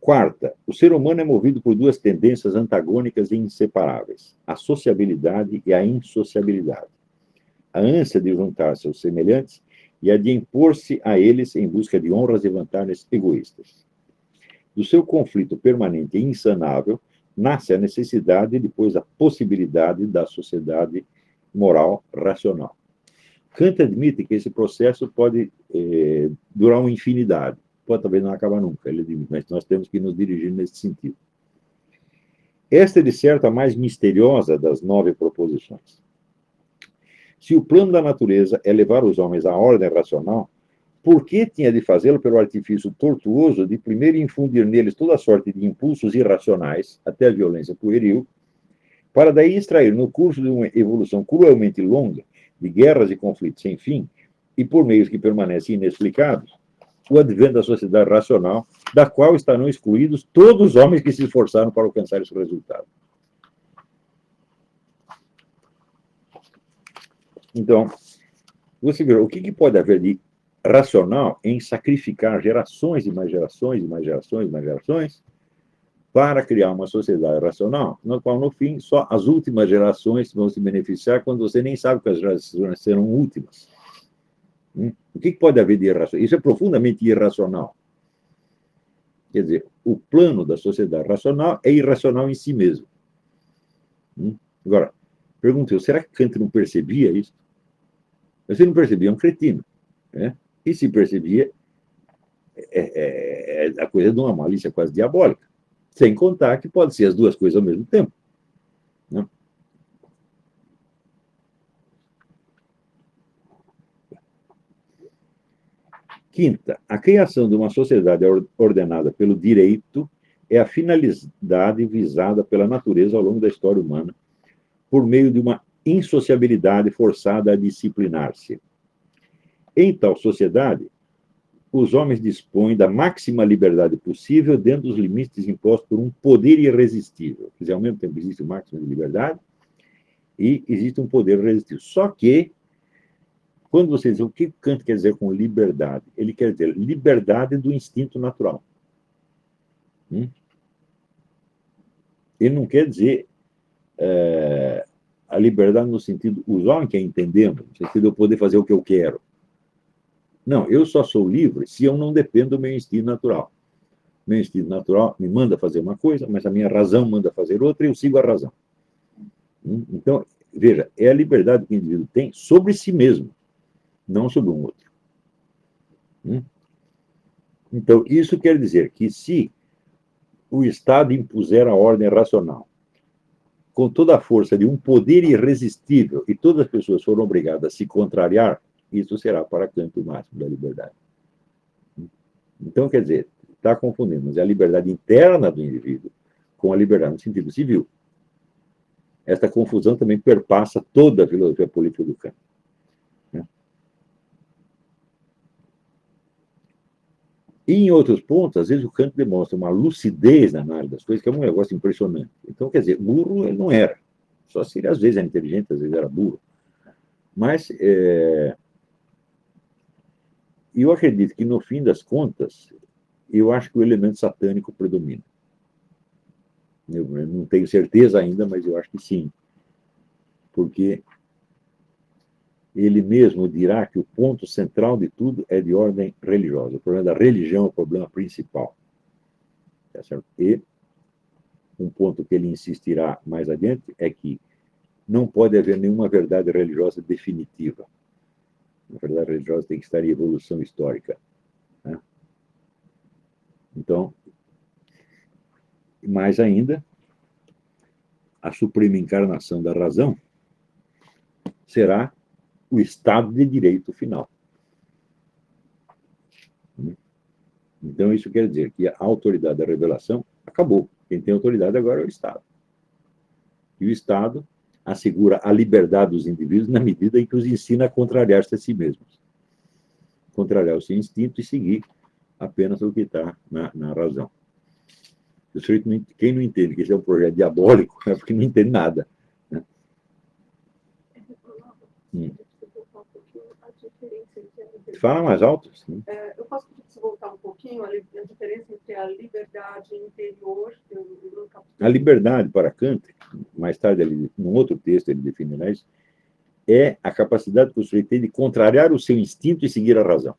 Quarta, o ser humano é movido por duas tendências antagônicas e inseparáveis, a sociabilidade e a insociabilidade. A ânsia de juntar-se aos semelhantes e a de impor-se a eles em busca de honras e vantagens egoístas. Do seu conflito permanente e insanável, nasce a necessidade e depois a possibilidade da sociedade moral racional. Kant admite que esse processo pode eh, durar uma infinidade, pode talvez não acabar nunca, ele admite, mas nós temos que nos dirigir nesse sentido. Esta é, de certo, a mais misteriosa das nove proposições. Se o plano da natureza é levar os homens à ordem racional, por que tinha de fazê-lo pelo artifício tortuoso de primeiro infundir neles toda sorte de impulsos irracionais, até a violência pueril, para daí extrair no curso de uma evolução cruelmente longa, de guerras e conflitos sem fim, e por meios que permanecem inexplicados, o advento da sociedade racional, da qual estarão excluídos todos os homens que se esforçaram para alcançar esse resultado. Então, você vê, o que, que pode haver de racional em sacrificar gerações e mais gerações e mais gerações e mais gerações para criar uma sociedade racional, na qual, no fim, só as últimas gerações vão se beneficiar quando você nem sabe que as gerações serão últimas. Hum? O que, que pode haver de irracional? Isso é profundamente irracional. Quer dizer, o plano da sociedade racional é irracional em si mesmo. Hum? Agora, pergunto eu, será que Kant não percebia isso? Se não percebia, é um cretino. Né? E se percebia, é, é, é a coisa de uma malícia quase diabólica. Sem contar que pode ser as duas coisas ao mesmo tempo. Né? Quinta, a criação de uma sociedade ordenada pelo direito é a finalidade visada pela natureza ao longo da história humana, por meio de uma insociabilidade forçada a disciplinar-se. Em tal sociedade, os homens dispõem da máxima liberdade possível dentro dos limites impostos por um poder irresistível. Quer dizer, ao mesmo tempo existe o máximo de liberdade e existe um poder irresistível. Só que, quando você diz o que Kant quer dizer com liberdade, ele quer dizer liberdade do instinto natural. Hum? Ele não quer dizer é, a liberdade no sentido, os homens que entendemos, no sentido de eu poder fazer o que eu quero. Não, eu só sou livre se eu não dependo do meu instinto natural. Meu instinto natural me manda fazer uma coisa, mas a minha razão manda fazer outra e eu sigo a razão. Então, veja, é a liberdade que o indivíduo tem sobre si mesmo, não sobre um outro. Então, isso quer dizer que se o Estado impuser a ordem racional, com toda a força de um poder irresistível, e todas as pessoas foram obrigadas a se contrariar, isso será para Kant o máximo da liberdade. Então, quer dizer, está confundindo, mas é a liberdade interna do indivíduo com a liberdade no sentido civil. Esta confusão também perpassa toda a filosofia política do Kant. E em outros pontos, às vezes o Kant demonstra uma lucidez na análise das coisas, que é um negócio impressionante. Então, quer dizer, burro ele não era. Só se ele às vezes era inteligente, às vezes era burro. Mas é... eu acredito que, no fim das contas, eu acho que o elemento satânico predomina. Eu não tenho certeza ainda, mas eu acho que sim. Porque ele mesmo dirá que o ponto central de tudo é de ordem religiosa. O problema da religião é o problema principal. Tá certo? E um ponto que ele insistirá mais adiante é que não pode haver nenhuma verdade religiosa definitiva. A verdade religiosa tem que estar em evolução histórica. Né? Então, mais ainda, a suprema encarnação da razão será o Estado de Direito final. Então, isso quer dizer que a autoridade da revelação acabou. Quem tem autoridade agora é o Estado. E o Estado assegura a liberdade dos indivíduos na medida em que os ensina a contrariar-se a si mesmos. Contrariar o seu instinto e seguir apenas o que está na, na razão. O sujeito não, quem não entende que esse é um projeto diabólico é porque não entende nada. Né? Hum. Fala mais alto. Sim. Eu posso pedir posso voltar um pouquinho a, a diferença entre a liberdade interior... Eu, eu a liberdade, para Kant, mais tarde, ele, num outro texto, ele define isso, é a capacidade que o sujeito tem de contrariar o seu instinto e seguir a razão.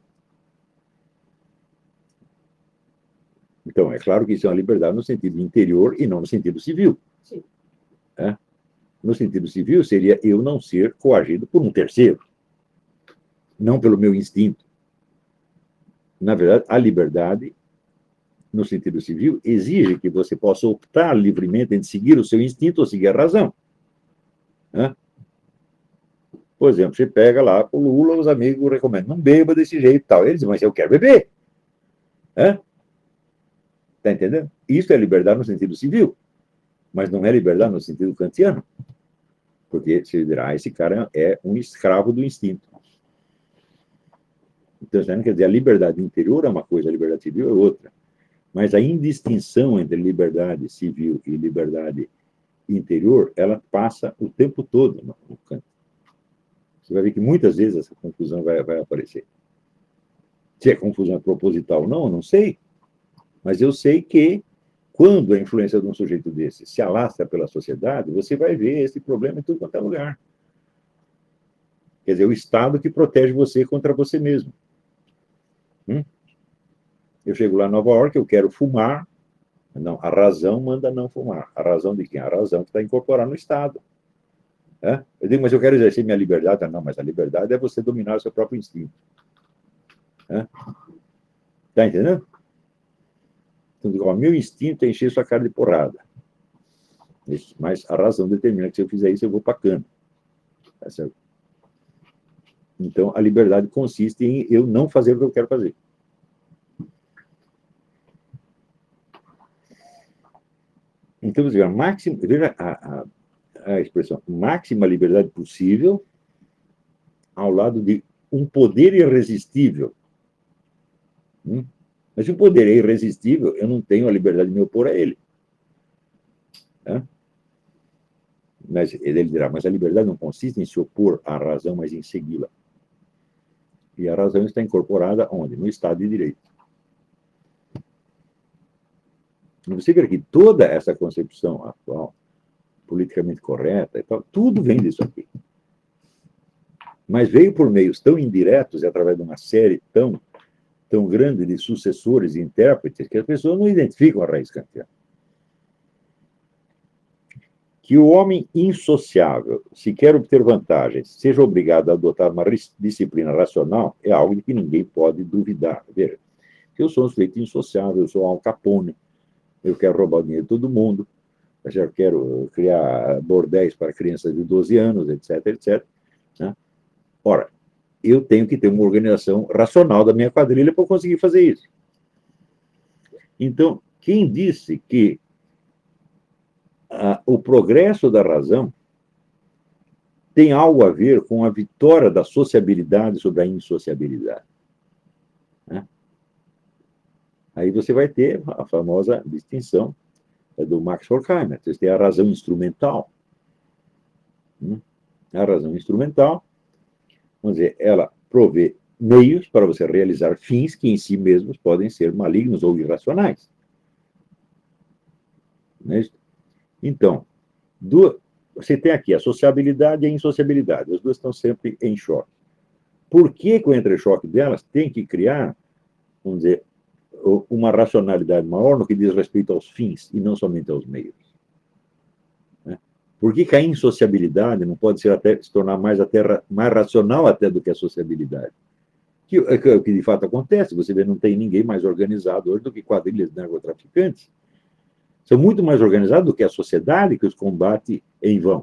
Então, é claro que isso é uma liberdade no sentido interior e não no sentido civil. Sim. É? No sentido civil, seria eu não ser coagido por um terceiro, não pelo meu instinto. Na verdade, a liberdade, no sentido civil, exige que você possa optar livremente entre seguir o seu instinto ou seguir a razão. É? Por exemplo, você pega lá o Lula, os amigos recomendam, não beba desse jeito e tal. Eles dizem, mas eu quero beber. É? Está entendendo? Isso é liberdade no sentido civil, mas não é liberdade no sentido kantiano. Porque você dirá, ah, esse cara é um escravo do instinto. Então, quer dizer, a liberdade interior é uma coisa, a liberdade civil é outra. Mas a indistinção entre liberdade civil e liberdade interior, ela passa o tempo todo no Kant. Você vai ver que muitas vezes essa confusão vai, vai aparecer. Se a confusão é proposital ou não, eu não sei. Mas eu sei que, quando a influência de um sujeito desse se alastra pela sociedade, você vai ver esse problema em tudo quanto é lugar. Quer dizer, o Estado que protege você contra você mesmo. Hum? Eu chego lá em Nova York, eu quero fumar. Não, a razão manda não fumar. A razão de quem? A razão que está incorporada no Estado. É? Eu digo, mas eu quero exercer minha liberdade. Não, mas a liberdade é você dominar o seu próprio instinto. Está entendendo? Então, digo, ó, meu instinto é encher sua cara de porrada. Mas a razão determina que se eu fizer isso, eu vou para a cana. Tá certo? Então, a liberdade consiste em eu não fazer o que eu quero fazer. Então, veja, máxima, veja a, a, a expressão máxima liberdade possível ao lado de um poder irresistível. Hum? Mas se o poder é irresistível, eu não tenho a liberdade de me opor a ele. É? Mas ele dirá, mas a liberdade não consiste em se opor à razão, mas em segui-la. E a razão está incorporada onde? No Estado de Direito. Você vê que toda essa concepção atual, politicamente correta e tal, tudo vem disso aqui. Mas veio por meios tão indiretos e através de uma série tão, tão grande de sucessores e intérpretes que as pessoas não identificam a raiz kantiana. Que o homem insociável, se quer obter vantagens, seja obrigado a adotar uma disciplina racional, é algo de que ninguém pode duvidar. Veja, eu sou um sujeito insociável, eu sou Al Capone, eu quero roubar o dinheiro de todo mundo, eu já quero criar bordéis para crianças de doze anos, etc, etcétera. Né? Ora, eu tenho que ter uma organização racional da minha quadrilha para conseguir fazer isso. Então, quem disse que ah, o progresso da razão tem algo a ver com a vitória da sociabilidade sobre a insociabilidade? Né? Aí você vai ter a famosa distinção do Max Horkheimer. Você tem a razão instrumental. A razão instrumental, vamos dizer, ela provê meios para você realizar fins que em si mesmos podem ser malignos ou irracionais. Não é isso? Então, do, você tem aqui a sociabilidade e a insociabilidade. As duas estão sempre em choque. Por que, com o entrechoque delas, tem que criar, vamos dizer, uma racionalidade maior no que diz respeito aos fins e não somente aos meios? Né? Por que, que a insociabilidade não pode ser até, se tornar mais, até, mais racional até do que a sociabilidade? Que é o que de fato acontece. Você vê, não tem ninguém mais organizado hoje do que quadrilhas de narcotraficantes. São muito mais organizados do que a sociedade que os combate em vão.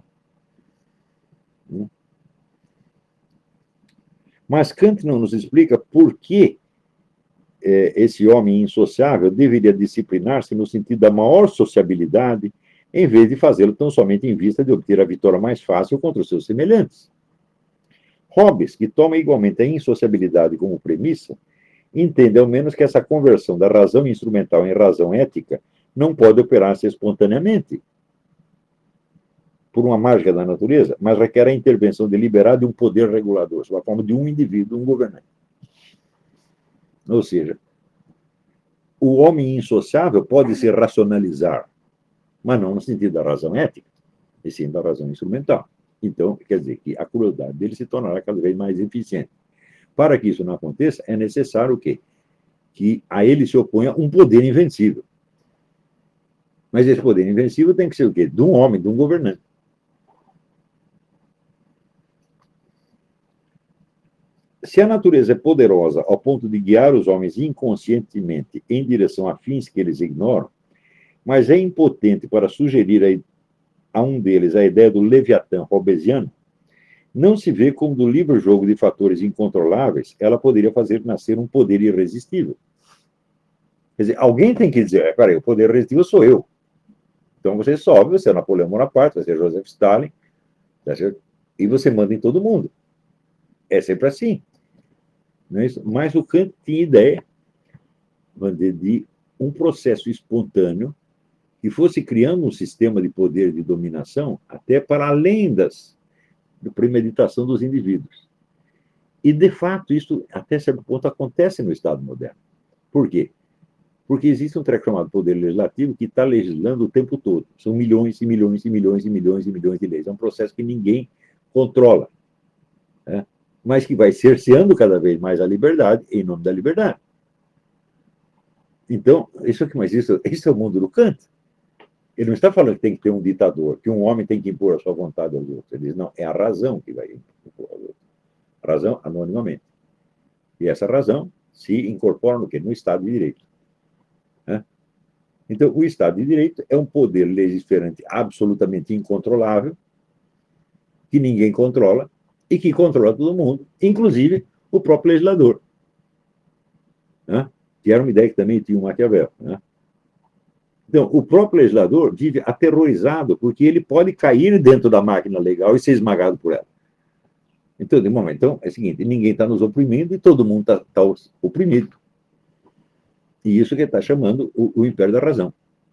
Mas Kant não nos explica por que é, esse homem insociável deveria disciplinar-se no sentido da maior sociabilidade, em vez de fazê-lo tão somente em vista de obter a vitória mais fácil contra os seus semelhantes. Hobbes, que toma igualmente a insociabilidade como premissa, entende ao menos que essa conversão da razão instrumental em razão ética não pode operar-se espontaneamente, por uma mágica da natureza, mas requer a intervenção deliberada de um poder regulador, sob a forma de um indivíduo, um governante. Ou seja, o homem insociável pode se racionalizar, mas não no sentido da razão ética, e sim da razão instrumental. Então, quer dizer que a crueldade dele se tornará cada vez mais eficiente. Para que isso não aconteça, é necessário o quê? Que a ele se oponha um poder invencível. Mas esse poder invencível tem que ser o quê? De um homem, de um governante. Se a natureza é poderosa ao ponto de guiar os homens inconscientemente em direção a fins que eles ignoram, mas é impotente para sugerir a, a um deles a ideia do Leviatã hobbesiano, não se vê como do livre jogo de fatores incontroláveis ela poderia fazer nascer um poder irresistível. Quer dizer, alguém tem que dizer, peraí, o poder irresistível sou eu. Então você sobe, você é Napoleão Bonaparte, você é Joseph Stalin, e você manda em todo mundo. É sempre assim. Não é isso? Mas o Kant tinha ideia de um processo espontâneo que fosse criando um sistema de poder de dominação até para além das, da premeditação dos indivíduos. E, de fato, isso, até certo ponto, acontece no Estado moderno. Por quê? Porque existe um treco chamado poder legislativo que está legislando o tempo todo. São milhões e milhões e milhões e milhões e milhões de leis. É um processo que ninguém controla, né? Mas que vai cerceando cada vez mais a liberdade em nome da liberdade. Então, isso aqui, mas isso, isso é o mundo do Kant. Ele não está falando que tem que ter um ditador, que um homem tem que impor a sua vontade aos outros. Ele diz, não, é a razão que vai impor aos outros. A razão, anonimamente. E essa razão se incorpora no quê? No Estado de Direito. Né? Então, o Estado de Direito é um poder legiferante absolutamente incontrolável, que ninguém controla, e que controla todo mundo, inclusive o próprio legislador. Né? Que era uma ideia que também tinha o Maquiavel. Né? Então, o próprio legislador vive aterrorizado porque ele pode cair dentro da máquina legal e ser esmagado por ela. Então, de momento, então é o seguinte, ninguém está nos oprimindo e todo mundo está tá oprimido. E isso que está chamando o, o império da razão.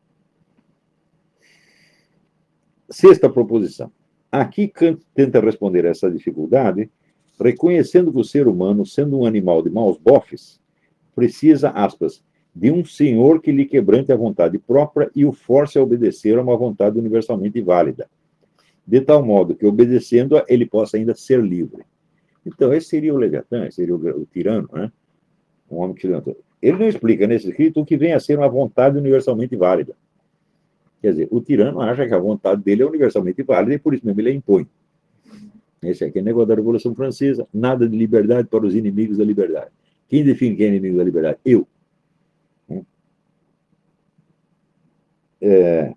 Sexta proposição. Aqui Kant tenta responder a essa dificuldade reconhecendo que o ser humano, sendo um animal de maus bofes, precisa, aspas, de um senhor que lhe quebrante a vontade própria e o force a obedecer a uma vontade universalmente válida, de tal modo que, obedecendo-a, ele possa ainda ser livre. Então, esse seria o Leviatã, esse seria o, o tirano, né? Um homem que levantou. Ele não explica nesse escrito o que vem a ser uma vontade universalmente válida. Quer dizer, o tirano acha que a vontade dele é universalmente válida e por isso mesmo ele a impõe. Esse aqui é o negócio da Revolução Francesa, nada de liberdade para os inimigos da liberdade. Quem define quem é inimigo da liberdade? Eu. É...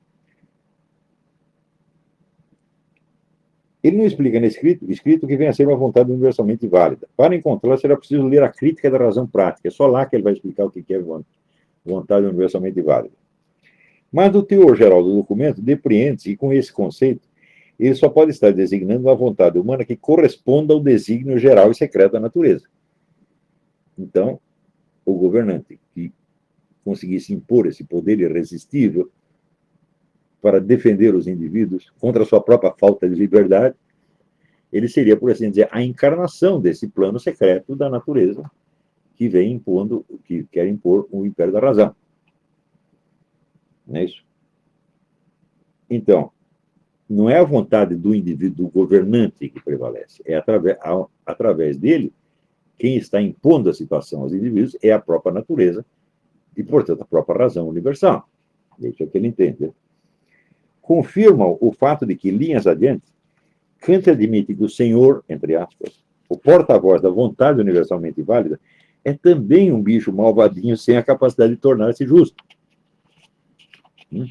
Ele não explica nesse escrito, escrito que vem a ser uma vontade universalmente válida. Para encontrá-la, será preciso ler a Crítica da Razão Prática. É só lá que ele vai explicar o que é vontade universalmente válida. Mas do teor geral do documento, depreende-se, e com esse conceito, ele só pode estar designando uma vontade humana que corresponda ao desígnio geral e secreto da natureza. Então, o governante que conseguisse impor esse poder irresistível para defender os indivíduos contra a sua própria falta de liberdade, ele seria, por assim dizer, a encarnação desse plano secreto da natureza que vem impondo, que quer impor o império da razão. Não é isso? Então, não é a vontade do indivíduo, do governante que prevalece, é através, através dele, quem está impondo a situação aos indivíduos é a própria natureza e, portanto, a própria razão universal. Isso é o que ele entende. Confirma o fato de que, linhas adiante, Kant admite que o senhor, entre aspas, o porta-voz da vontade universalmente válida, é também um bicho malvadinho sem a capacidade de tornar-se justo. Hum?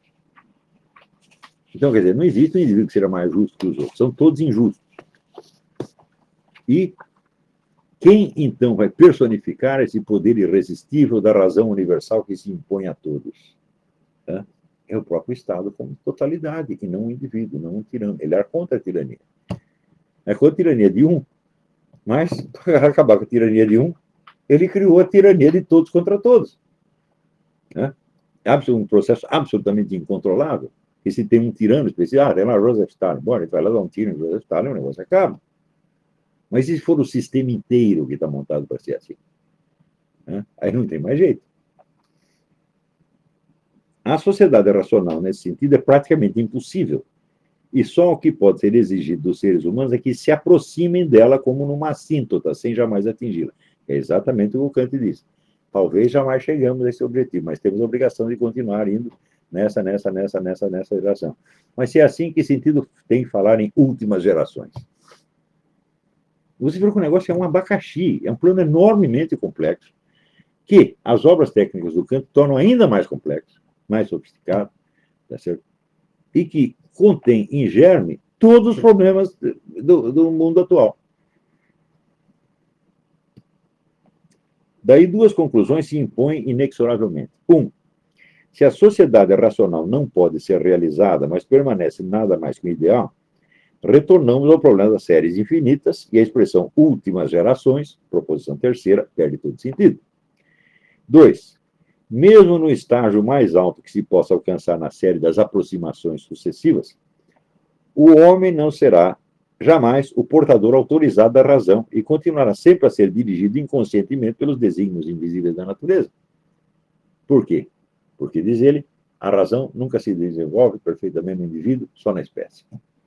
Então, quer dizer, não existe um indivíduo que seja mais justo que os outros, são todos injustos. E quem, então, vai personificar esse poder irresistível da razão universal que se impõe a todos? Né? É o próprio Estado como totalidade, e não um indivíduo, não um tirano. Ele é contra a tirania. É contra a tirania de um, mas, para acabar com a tirania de um, ele criou a tirania de todos contra todos. Né? É um processo absolutamente incontrolável. E se tem um tirano especial, ah, tem lá Joseph Stalin, bom, ele vai lá dar um tiro em Joseph Stalin, o negócio acaba. Mas e se for o sistema inteiro que está montado para ser assim? Né? Aí não tem mais jeito. A sociedade racional, nesse sentido, é praticamente impossível. E só o que pode ser exigido dos seres humanos é que se aproximem dela como numa assíntota, sem jamais atingi-la. É exatamente o que o Kant disse. Talvez jamais chegamos a esse objetivo, mas temos a obrigação de continuar indo nessa, nessa, nessa, nessa, nessa geração. Mas se é assim, que sentido tem falar em últimas gerações? Você viu que o negócio é um abacaxi, é um plano enormemente complexo, que as obras técnicas do Kant tornam ainda mais complexo, mais sofisticado, tá certo? E que contém em germe todos os problemas do, do mundo atual. Daí duas conclusões se impõem inexoravelmente. Um, se a sociedade racional não pode ser realizada, mas permanece nada mais que um ideal, retornamos ao problema das séries infinitas e a expressão últimas gerações, proposição terceira, perde todo sentido. Dois, mesmo no estágio mais alto que se possa alcançar na série das aproximações sucessivas, o homem não será jamais o portador autorizado da razão e continuará sempre a ser dirigido inconscientemente pelos desígnios invisíveis da natureza. Por quê? Porque, diz ele, a razão nunca se desenvolve perfeitamente no indivíduo, só na espécie.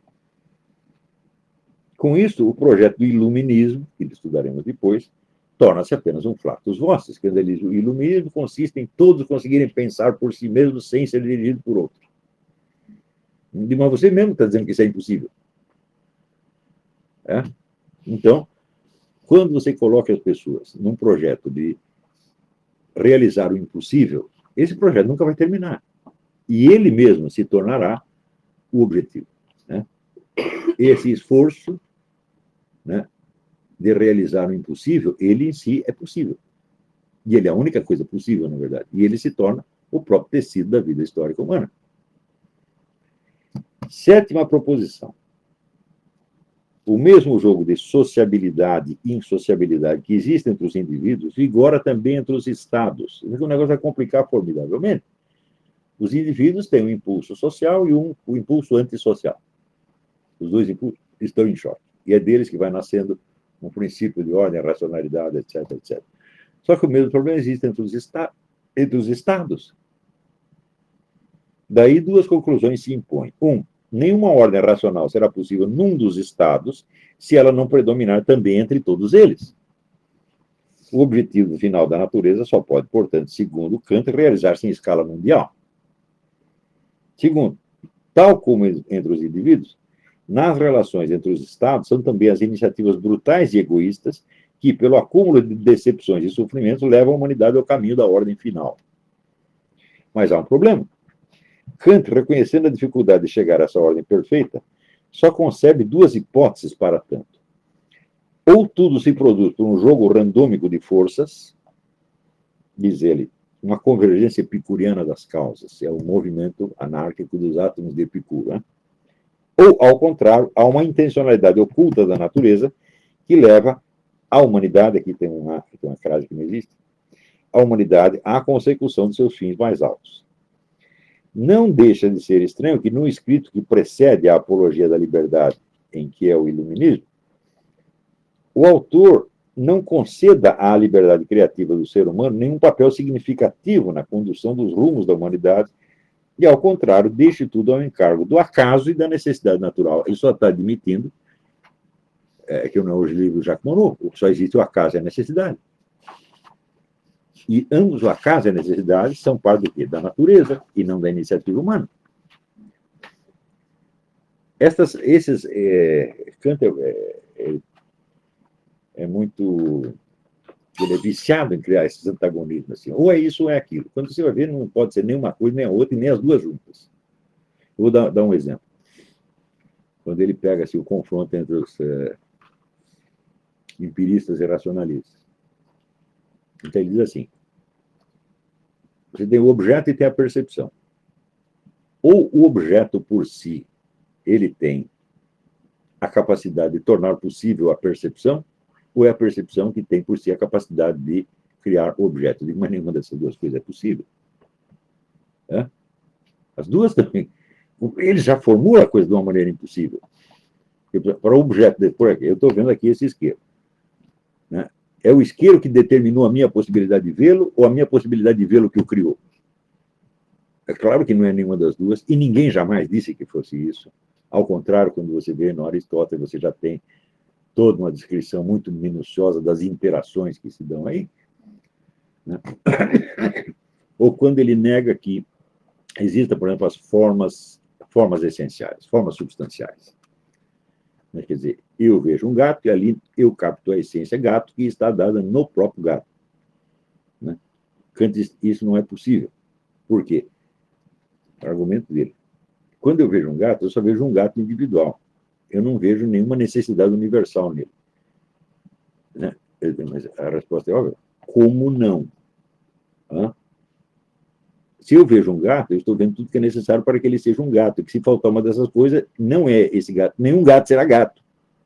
Com isso, o projeto do iluminismo, que estudaremos depois, torna-se apenas um flatus vocis. Quer dizer, o iluminismo consiste em todos conseguirem pensar por si mesmos sem ser dirigido por outros. Mas você mesmo está dizendo que isso é impossível. É? Então, quando você coloca as pessoas num projeto de realizar o impossível, esse projeto nunca vai terminar. E ele mesmo se tornará o objetivo. Né? Esse esforço, né, de realizar o impossível, ele em si é possível. E ele é a única coisa possível, na verdade. E ele se torna o próprio tecido da vida histórica humana. Sétima proposição. O mesmo jogo de sociabilidade e insociabilidade que existe entre os indivíduos vigora também entre os estados. O negócio vai complicar formidavelmente. Os indivíduos têm um impulso social e um, um impulso antissocial. Os dois impulsos estão em choque. E é deles que vai nascendo um princípio de ordem, racionalidade, etc, etcétera. Só que o mesmo problema existe entre os, esta entre os estados. Daí duas conclusões se impõem. Um, nenhuma ordem racional será possível num dos estados se ela não predominar também entre todos eles. O objetivo final da natureza só pode, portanto, segundo Kant, realizar-se em escala mundial. Segundo, tal como entre os indivíduos, nas relações entre os estados são também as iniciativas brutais e egoístas que, pelo acúmulo de decepções e sofrimentos, levam a humanidade ao caminho da ordem final. Mas há um problema. Kant, reconhecendo a dificuldade de chegar a essa ordem perfeita, só concebe duas hipóteses para tanto. Ou tudo se produz por um jogo randômico de forças, diz ele, uma convergência epicuriana das causas, é o movimento anárquico dos átomos de Epicuro, né? Ou, ao contrário, há uma intencionalidade oculta da natureza que leva a humanidade, aqui tem uma, aqui tem uma frase que não existe, a humanidade à consecução de seus fins mais altos. Não deixa de ser estranho que, no escrito que precede a apologia da liberdade, em que é o iluminismo, o autor não conceda à liberdade criativa do ser humano nenhum papel significativo na condução dos rumos da humanidade e, ao contrário, deixe tudo ao encargo do acaso e da necessidade natural. Ele só está admitindo é, que não é o livro Jacques Monod, só existe o acaso e a necessidade. E ambos, o acaso e a necessidade, são parte do quê? Da natureza e não da iniciativa humana. Estas, esses, é, Kant é, é, é muito... Ele é viciado em criar esses antagonismos. Assim. Ou é isso ou é aquilo. Quando você vai ver, não pode ser nem uma coisa, nem a outra, e nem as duas juntas. Eu vou dar, dar um exemplo. Quando ele pega assim, o confronto entre os é, empiristas e racionalistas. Então, ele diz assim, você tem o objeto e tem a percepção. Ou o objeto por si, ele tem a capacidade de tornar possível a percepção, ou é a percepção que tem por si a capacidade de criar o objeto. Digo, mas nenhuma dessas duas coisas é possível. É? As duas também. Ele já formula a coisa de uma maneira impossível. Para o objeto, por aqui, eu estou vendo aqui esse isqueiro. Né? É o isqueiro que determinou a minha possibilidade de vê-lo ou a minha possibilidade de vê-lo que o criou? é claro que não é nenhuma das duas, e ninguém jamais disse que fosse isso. Ao contrário, quando você vê no Aristóteles, você já tem toda uma descrição muito minuciosa das interações que se dão aí, né? Ou quando ele nega que existam, por exemplo, as formas, formas essenciais, formas substanciais. Quer dizer, eu vejo um gato e ali eu capto a essência gato que está dada no próprio gato. Né? Kant diz que isso não é possível. Por quê? O argumento dele. Quando eu vejo um gato, eu só vejo um gato individual. Eu não vejo nenhuma necessidade universal nele. Né? Mas a resposta é óbvia. Como não? Hã? Se eu vejo um gato, eu estou vendo tudo que é necessário para que ele seja um gato. Que se faltar uma dessas coisas, não é esse gato. Nenhum gato será gato.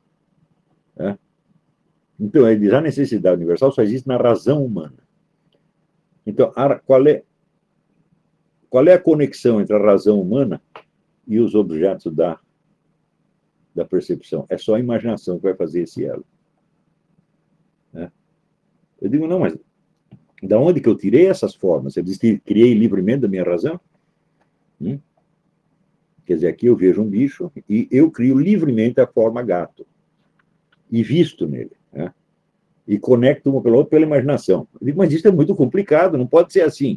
Né? Então, ele diz, a necessidade universal só existe na razão humana. Então, a, qual, é, qual é a conexão entre a razão humana e os objetos da, da percepção? É só a imaginação que vai fazer esse elo. Né? Eu digo, não, mas da onde que eu tirei essas formas? Eu disse, criei livremente da minha razão? Hum? Quer dizer, aqui eu vejo um bicho e eu crio livremente a forma gato. E visto nele. Né? E conecto uma pela outra pela imaginação. Eu digo, mas isso é muito complicado, não pode ser assim.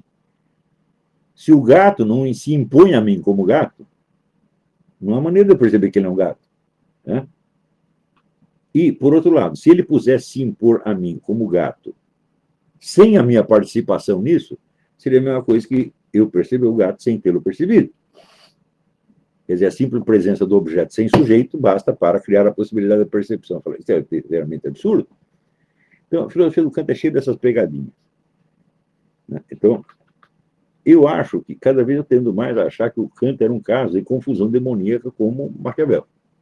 Se o gato não se impõe a mim como gato, não há maneira de eu perceber que ele é um gato. Né? E, por outro lado, se ele pusesse se impor a mim como gato, sem a minha participação nisso, seria a mesma coisa que eu perceber o gato sem tê-lo percebido. Quer dizer, a simples presença do objeto sem sujeito basta para criar a possibilidade da percepção. Eu falei, isso é realmente absurdo. Então, a filosofia do Kant é cheia dessas pegadinhas. Né? Então, eu acho que cada vez eu tendo mais a achar que o Kant era um caso de confusão demoníaca como Maquiavel.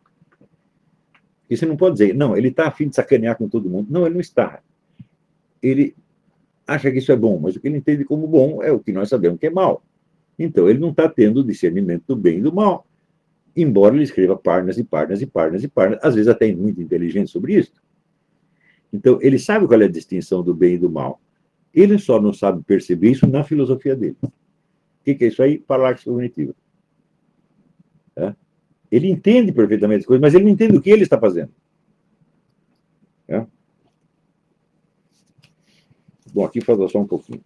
E você não pode dizer, não, ele está a fim de sacanear com todo mundo. Não, ele não está. Ele acha que isso é bom, mas o que ele entende como bom é o que nós sabemos que é mal. Então, ele não está tendo o discernimento do bem e do mal, embora ele escreva páginas e páginas e páginas e páginas, às vezes até muito inteligente sobre isso. Então, ele sabe qual é a distinção do bem e do mal. Ele só não sabe perceber isso na filosofia dele. O que é isso aí? Parálaxe cognitiva. É? Ele entende perfeitamente as coisas, mas ele não entende o que ele está fazendo. É? Bom, aqui falta só um pouquinho.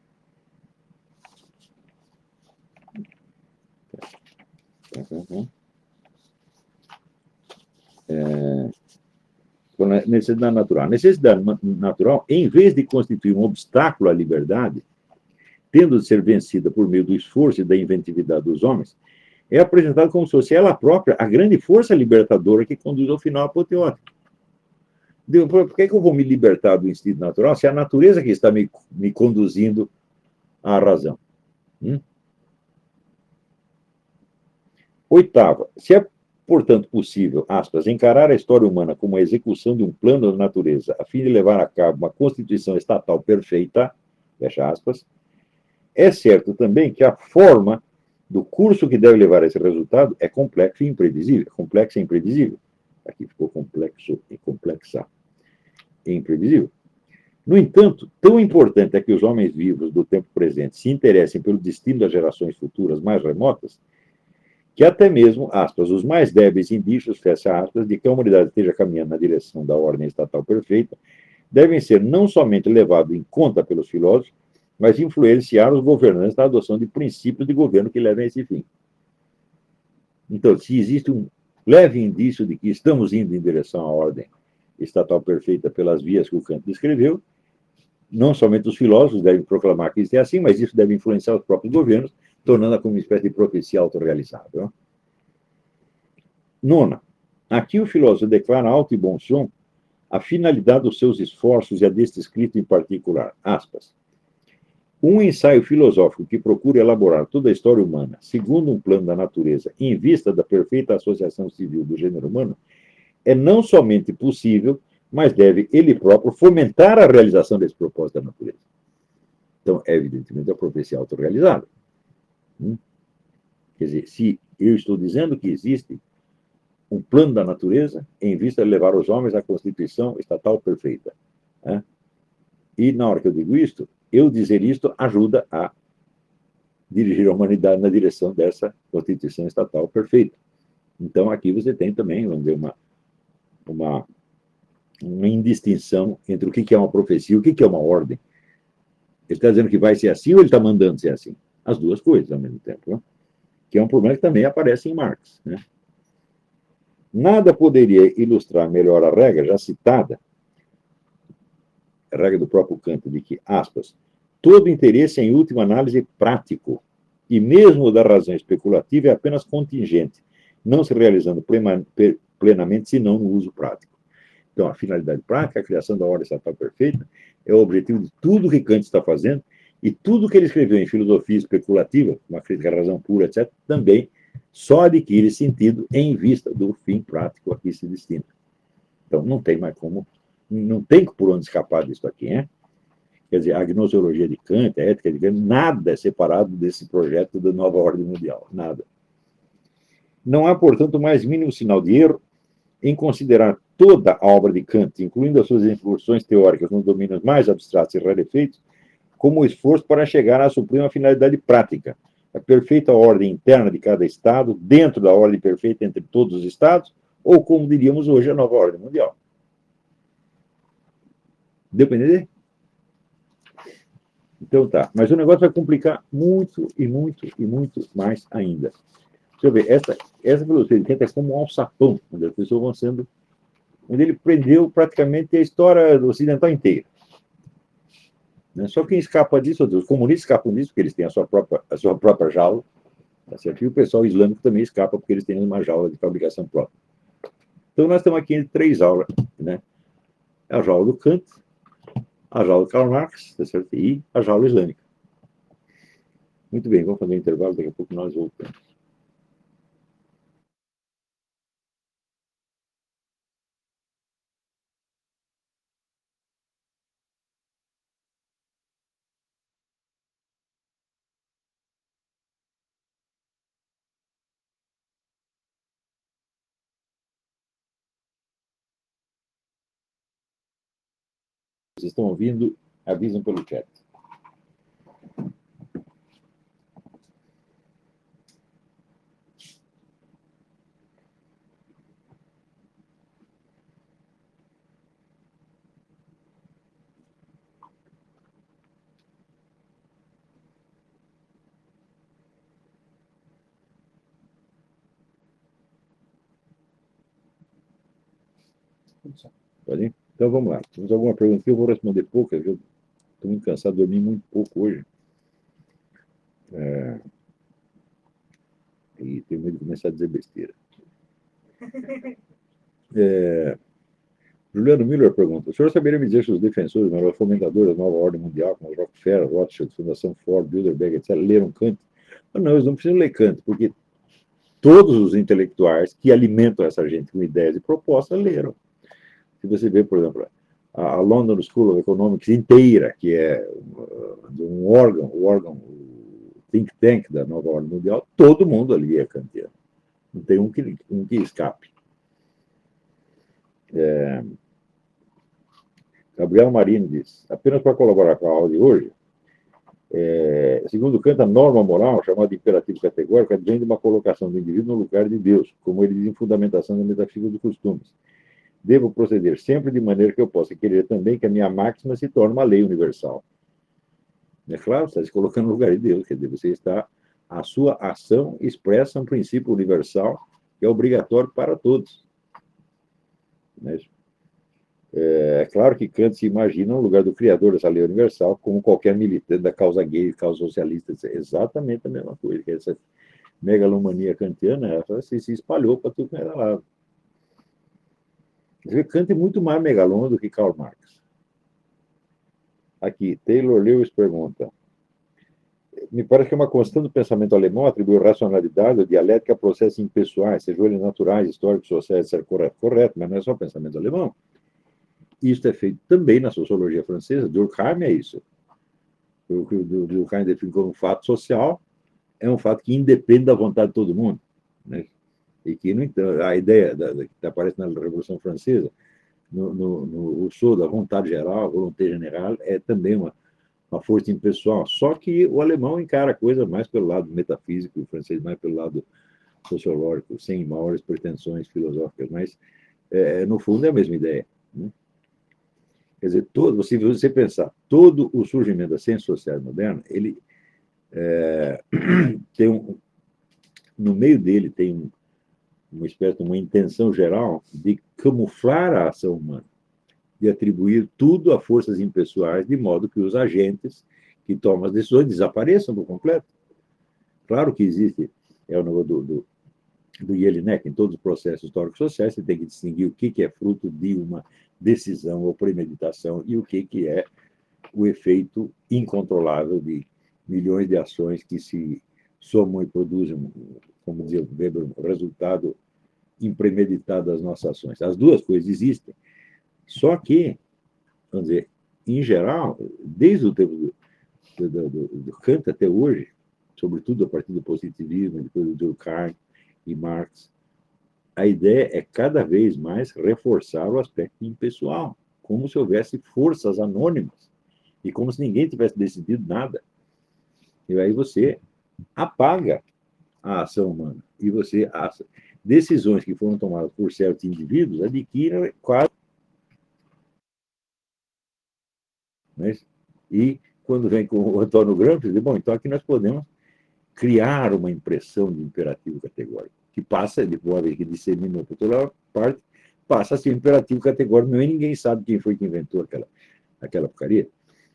É, necessidade natural. A necessidade natural, em vez de constituir um obstáculo à liberdade, tendo de ser vencida por meio do esforço e da inventividade dos homens, é apresentada como se fosse ela própria a grande força libertadora que conduz ao final apoteótico. Por que, que eu vou me libertar do instinto natural se é a natureza que está me, me conduzindo à razão? Hum? Oitava, se é, portanto, possível, aspas, encarar a história humana como a execução de um plano da natureza a fim de levar a cabo uma constituição estatal perfeita, fecha aspas, é certo também que a forma do curso que deve levar a esse resultado é complexa e imprevisível. Complexa e imprevisível. Aqui ficou complexo e complexa e imprevisível. No entanto, tão importante é que os homens vivos do tempo presente se interessem pelo destino das gerações futuras mais remotas, que até mesmo, aspas, os mais débeis indícios, fecha aspas, de que a humanidade esteja caminhando na direção da ordem estatal perfeita, devem ser não somente levados em conta pelos filósofos, mas influenciar os governantes na adoção de princípios de governo que levem a esse fim. Então, se existe um leve indício de que estamos indo em direção à ordem estatal perfeita pelas vias que o Kant descreveu, não somente os filósofos devem proclamar que isso é assim, mas isso deve influenciar os próprios governos, tornando-a como uma espécie de profecia autorrealizável. Nona, aqui o filósofo declara alto e bom som a finalidade dos seus esforços e a deste escrito em particular, aspas. Um ensaio filosófico que procura elaborar toda a história humana segundo um plano da natureza em vista da perfeita associação civil do gênero humano é não somente possível, mas deve ele próprio fomentar a realização desse propósito da natureza. Então, é evidentemente a profecia autorrealizada. Hum? Quer dizer, se eu estou dizendo que existe um plano da natureza em vista de levar os homens à constituição estatal perfeita. Né? E, na hora que eu digo isto, eu dizer isto ajuda a dirigir a humanidade na direção dessa constituição estatal perfeita. Então, aqui você tem também, vamos dizer, uma, uma, uma indistinção entre o que é uma profecia e o que é uma ordem. Ele está dizendo que vai ser assim ou ele está mandando ser assim? As duas coisas ao mesmo tempo, né? Que é um problema que também aparece em Marx, né? Nada poderia ilustrar melhor a regra já citada, a regra do próprio Kant, de que, aspas, todo interesse é, em última análise, prático, e mesmo o da razão especulativa é apenas contingente, não se realizando plenamente, senão no uso prático. Então, a finalidade prática, a criação da ordem estatal perfeita, é o objetivo de tudo que Kant está fazendo, e tudo que ele escreveu em filosofia especulativa, uma crítica à razão pura, etcétera, também só adquire sentido em vista do fim prático aqui se distinto. Então, não tem mais como, não tem por onde escapar disso aqui, né? Quer dizer, a gnoseologia de Kant, a ética de Kant, nada é separado desse projeto da nova ordem mundial, nada. Não há, portanto, mais mínimo sinal de erro em considerar toda a obra de Kant, incluindo as suas incursões teóricas nos domínios mais abstratos e rarefeitos, como esforço para chegar à suprema finalidade prática, a perfeita ordem interna de cada Estado, dentro da ordem perfeita entre todos os Estados, ou, como diríamos hoje, a nova ordem mundial. Deu para entender? Então tá, mas o negócio vai complicar muito e muito e muito mais ainda. Deixa eu ver, essa, essa filosofia de Kant é como um alçapão, onde as pessoas vão sendo... onde ele prendeu praticamente a história ocidental inteira. Só quem escapa disso, os comunistas escapam disso, porque eles têm a sua própria, a sua própria jaula, tá certo? E o pessoal islâmico também escapa, porque eles têm uma jaula de fabricação própria. Então, nós estamos aqui em três aulas, né? A jaula do Kant, a jaula do Karl Marx, tá certo? E a jaula islâmica. Muito bem, vamos fazer um intervalo, daqui a pouco nós voltamos. Vocês estão ouvindo, avisam pelo chat. Pode ir? Então vamos lá. Temos alguma pergunta aqui? Eu vou responder poucas. Eu estou muito cansado, dormi muito pouco hoje. É... E tenho medo de começar a dizer besteira. É... Juliano Miller pergunta: o senhor saberia me dizer se os defensores, os fomentadores da nova ordem mundial, como Rockefeller, Rothschild, Fundação Ford, Bilderberg, etcétera, leram Kant? Não, eles não precisam ler Kant, porque todos os intelectuais que alimentam essa gente com ideias e propostas leram. Se você vê, por exemplo, a London School of Economics inteira, que é um órgão, o órgão, o think tank da nova ordem mundial, todo mundo ali é kantiano. Não tem um que, um que escape. É... Gabriel Marini diz: apenas para colaborar com a aula de hoje, é, segundo Kant, a norma moral, chamada de imperativo categórico, advém de uma colocação do indivíduo no lugar de Deus, como ele diz em Fundamentação da Metafísica dos Costumes. Devo proceder sempre de maneira que eu possa querer também que a minha máxima se torne uma lei universal. É claro, você está se colocando no lugar de Deus, quer dizer, você está, a sua ação expressa um princípio universal que é obrigatório para todos. Não é isso? É claro que Kant se imagina no lugar do criador dessa lei universal, como qualquer militante da causa gay, causa socialista, exatamente a mesma coisa. Que essa megalomania kantiana, ela se, se espalhou para tudo que era lado. Kant é muito mais megalômano do que Karl Marx. Aqui, Taylor Lewis pergunta: me parece que é uma constante do pensamento alemão atribuir racionalidade ou dialética a processos impessoais, sejam eles naturais, históricos, sociais, etcétera. Correto, correto, mas não é só pensamento alemão. Isso é feito também na sociologia francesa. Durkheim é isso. O que o Durkheim define como um fato social é um fato que independe da vontade de todo mundo, né? E que, no entanto, a ideia da, da, que aparece na Revolução Francesa, no, no, no Rousseau, da vontade geral, volonté générale, é também uma, uma força impessoal. Só que o alemão encara a coisa mais pelo lado metafísico, o francês mais pelo lado sociológico, sem maiores pretensões filosóficas, mas, é, no fundo, é a mesma ideia. Né? Quer dizer, todo, se você pensar, todo o surgimento das ciências sociais modernas, ele é, tem um, no meio dele tem um, uma espécie de uma intenção geral de camuflar a ação humana, de atribuir tudo a forças impessoais, de modo que os agentes que tomam as decisões desapareçam por completo. Claro que existe, é o negócio do, do, do Jelinek, em todos os processos históricos sociais, você tem que distinguir o que, que é fruto de uma decisão ou premeditação e o que, que é o efeito incontrolável de milhões de ações que se somam e produzem, como dizia Weber, um resultado impremeditado das nossas ações. As duas coisas existem. Só que, vamos dizer, em geral, desde o tempo do, do, do, do Kant até hoje, sobretudo a partir do positivismo, depois do Durkheim e Marx, a ideia é cada vez mais reforçar o aspecto impessoal, como se houvesse forças anônimas e como se ninguém tivesse decidido nada. E aí você apaga a ação humana e você as decisões que foram tomadas por certos indivíduos adquirem quase. Né? E quando vem com o Antônio Gramsci, diz, bom, então aqui nós podemos criar uma impressão de imperativo categórico, que passa, depois que disseminou por toda parte, passa a ser imperativo categórico, não é ninguém sabe quem foi que inventou aquela, aquela porcaria.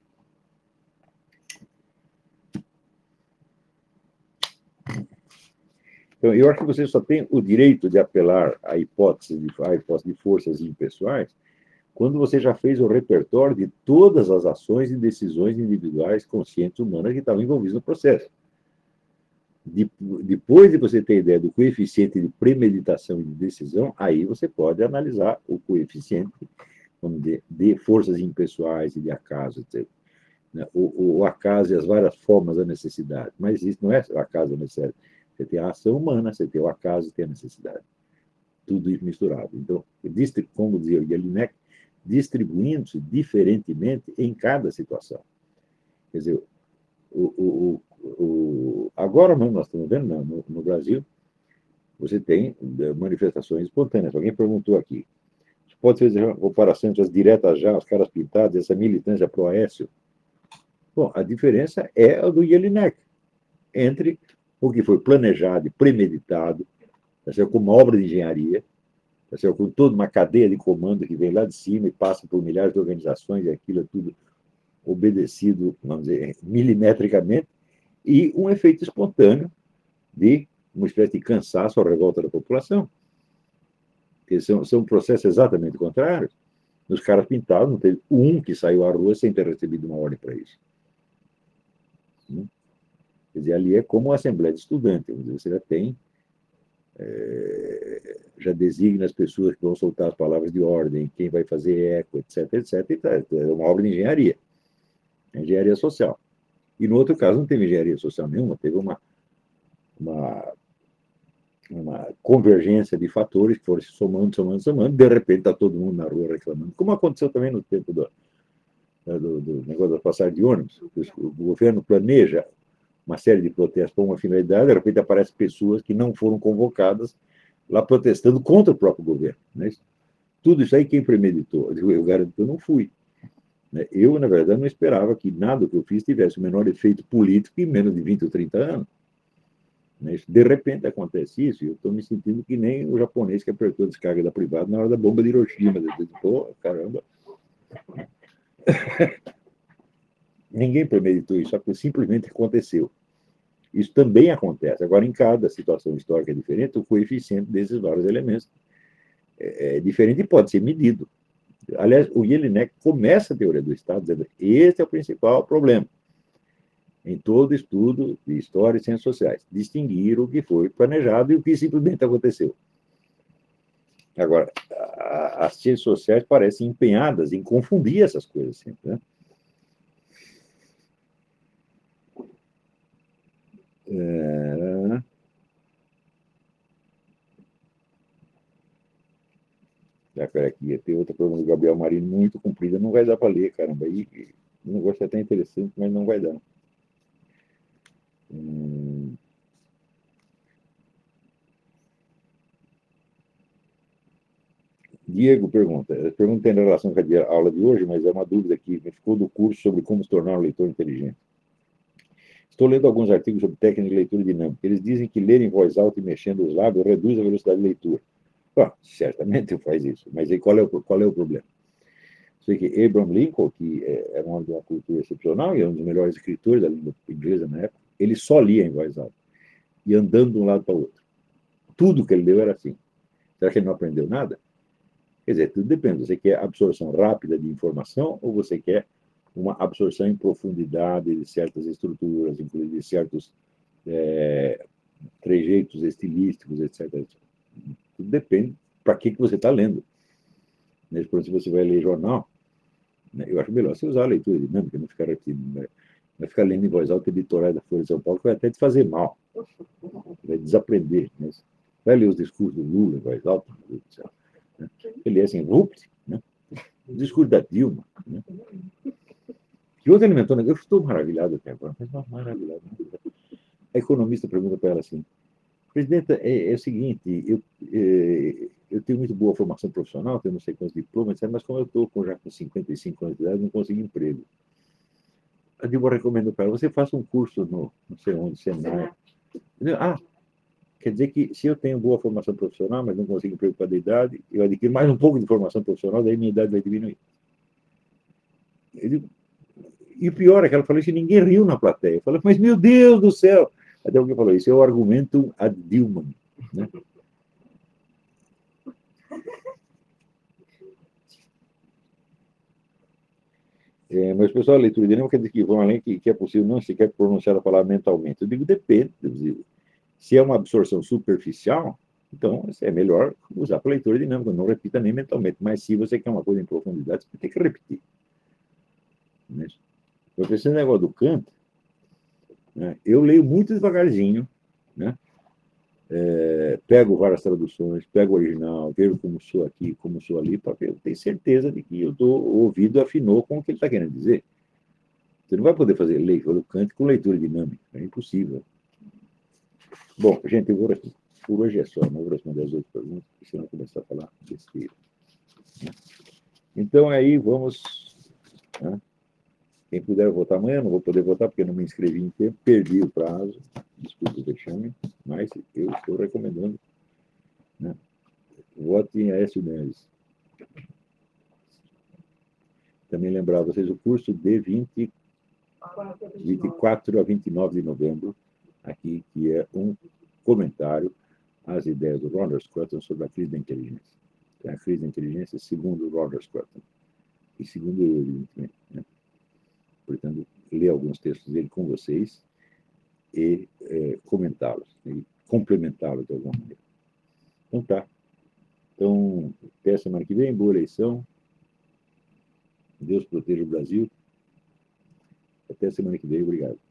Então, eu acho que você só tem o direito de apelar à hipótese de, à hipótese de forças impessoais quando você já fez o repertório de todas as ações e decisões individuais conscientes humanas que estavam envolvidas no processo. De, depois de você ter ideia do coeficiente de premeditação e de decisão, aí você pode analisar o coeficiente vamos dizer, de forças impessoais e de acaso, etcétera. O, o acaso e as várias formas da necessidade. Mas isso não é o acaso da necessidade. Você tem a ação humana, você tem o acaso e tem a necessidade. Tudo isso misturado. Então, como dizia o Jelinek, distribuindo-se diferentemente em cada situação. Quer dizer, o, o, o, agora mesmo nós estamos vendo no, no Brasil, você tem manifestações espontâneas. Alguém perguntou aqui, pode fazer uma comparação entre as diretas já, os caras pintados, essa militância pró-Aécio? Bom, a diferença é a do Jelinek, entre o que foi planejado e premeditado, com uma obra de engenharia, com toda uma cadeia de comando que vem lá de cima e passa por milhares de organizações, e aquilo é tudo obedecido, vamos dizer, milimetricamente, e um efeito espontâneo de uma espécie de cansaço ou revolta da população. Que são, são processos exatamente contrários. Nos caras pintados, não teve um que saiu à rua sem ter recebido uma ordem para isso. Quer dizer, ali é como a Assembleia de Estudantes. Você já tem, é, já designa as pessoas que vão soltar as palavras de ordem, quem vai fazer eco, etc, etcétera. É uma obra de engenharia, engenharia social. E no outro caso não teve engenharia social nenhuma, teve uma, uma, uma convergência de fatores que foram se somando, somando, somando, de repente está todo mundo na rua reclamando, como aconteceu também no tempo do, do, do negócio da passagem de ônibus. O governo planeja uma série de protestos com uma finalidade, de repente aparecem pessoas que não foram convocadas lá protestando contra o próprio governo. Né? Tudo isso aí quem premeditou? Eu garanto que eu não fui. Eu, na verdade, não esperava que nada que eu fiz tivesse o menor efeito político em menos de vinte ou trinta anos. De repente acontece isso e eu estou me sentindo que nem o japonês que apertou a descarga da privada na hora da bomba de Hiroshima. Pô, caramba. Ninguém premeditou isso, só que simplesmente aconteceu. Isso também acontece. Agora, em cada situação histórica diferente, o coeficiente desses vários elementos é diferente e pode ser medido. Aliás, o Jelinek começa a teoria do Estado dizendo que esse é o principal problema em todo estudo de história e ciências sociais, distinguir o que foi planejado e o que simplesmente aconteceu. Agora, as ciências sociais parecem empenhadas em confundir essas coisas sempre, né? É... Já, pera aqui, tem outra pergunta do Gabriel Marinho muito comprida, não vai dar para ler, caramba. Aí O negócio é até interessante, mas não vai dar. Hum... Diego pergunta, a pergunta tem relação com a aula de hoje, mas é uma dúvida que me ficou do curso sobre como se tornar um leitor inteligente. Estou lendo alguns artigos sobre técnica de leitura dinâmica. Eles dizem que ler em voz alta e mexendo os lábios reduz a velocidade de leitura. Bom, certamente faz isso, mas aí qual é o, qual é o problema? Sei que Abraham Lincoln, que é um homem de uma cultura excepcional e é um dos melhores escritores da língua inglesa na época, ele só lia em voz alta e andando de um lado para o outro. Tudo que ele leu era assim. Será que ele não aprendeu nada? Quer dizer, tudo depende. Você quer absorção rápida de informação ou você quer uma absorção em profundidade de certas estruturas, inclusive de certos é, trejeitos estilísticos, etcétera. Tudo depende para que, que você está lendo. Por exemplo, se você vai ler jornal, né, eu acho melhor você usar a leitura dinâmica, não ficar repetindo. Né? Vai ficar lendo em voz alta editorial da Folha de São Paulo, que vai até te fazer mal. Vai desaprender. Né? Vai ler os discursos do Lula em voz alta, né? Ele é assim, rupt, né? O discurso da Dilma. Né? Que outro alimentou, né? Eu estou maravilhado até agora, mas maravilhado. A economista pergunta para ela assim, presidenta, é, é o seguinte, eu, é, eu tenho muito boa formação profissional, tenho não sei quantos diplomas, mas como eu estou já com cinquenta e cinco anos de idade, não consigo emprego. A Dilma recomendo para ela, você faça um curso no, não sei onde, Senai. Ah, quer dizer que se eu tenho boa formação profissional, mas não consigo emprego para a idade, eu adquiro mais um pouco de formação profissional, daí minha idade vai diminuir. Eu digo, e o pior é que ela falou isso e ninguém riu na plateia. Eu falei, mas meu Deus do céu! Até alguém falou, isso é o argumento ad Dilma. Né? É, mas, pessoal, a leitura dinâmica diz que vão além que, que é possível não sequer pronunciar a palavra mentalmente. Eu digo, depende. Se é uma absorção superficial, então é melhor usar para leitura dinâmica, não repita nem mentalmente. Mas se você quer uma coisa em profundidade, você tem que repetir. Né? Eu pensei no negócio do Kant, né? Eu leio muito devagarzinho, né? É, pego várias traduções, pego o original, vejo como sou aqui, como sou ali, para eu ter certeza de que eu estou ouvido afinou com o que ele está querendo dizer. Você não vai poder fazer leitura do Kant com leitura dinâmica, é impossível. Bom, gente, eu vou aqui. Por hoje é só, não vou responder as outras perguntas, porque senão começar a falar besteira. Então, aí, vamos... Né? Quem puder votar amanhã, não vou poder votar porque não me inscrevi em tempo, perdi o prazo, desculpe o vexame, mas eu estou recomendando. Né? Vote em Aécio Neves. Também lembrar vocês o curso de vinte, vinte e quatro a vinte e nove de novembro, aqui, que é um comentário às ideias do Ronald Scruton sobre a crise da inteligência. A crise da inteligência segundo o Ronald Scruton. E segundo eu, evidentemente. Né? Portanto, ler alguns textos dele com vocês e é, comentá-los, e complementá-los de alguma maneira. Então tá. Então, até semana que vem, boa eleição. Deus proteja o Brasil. Até semana que vem, obrigado.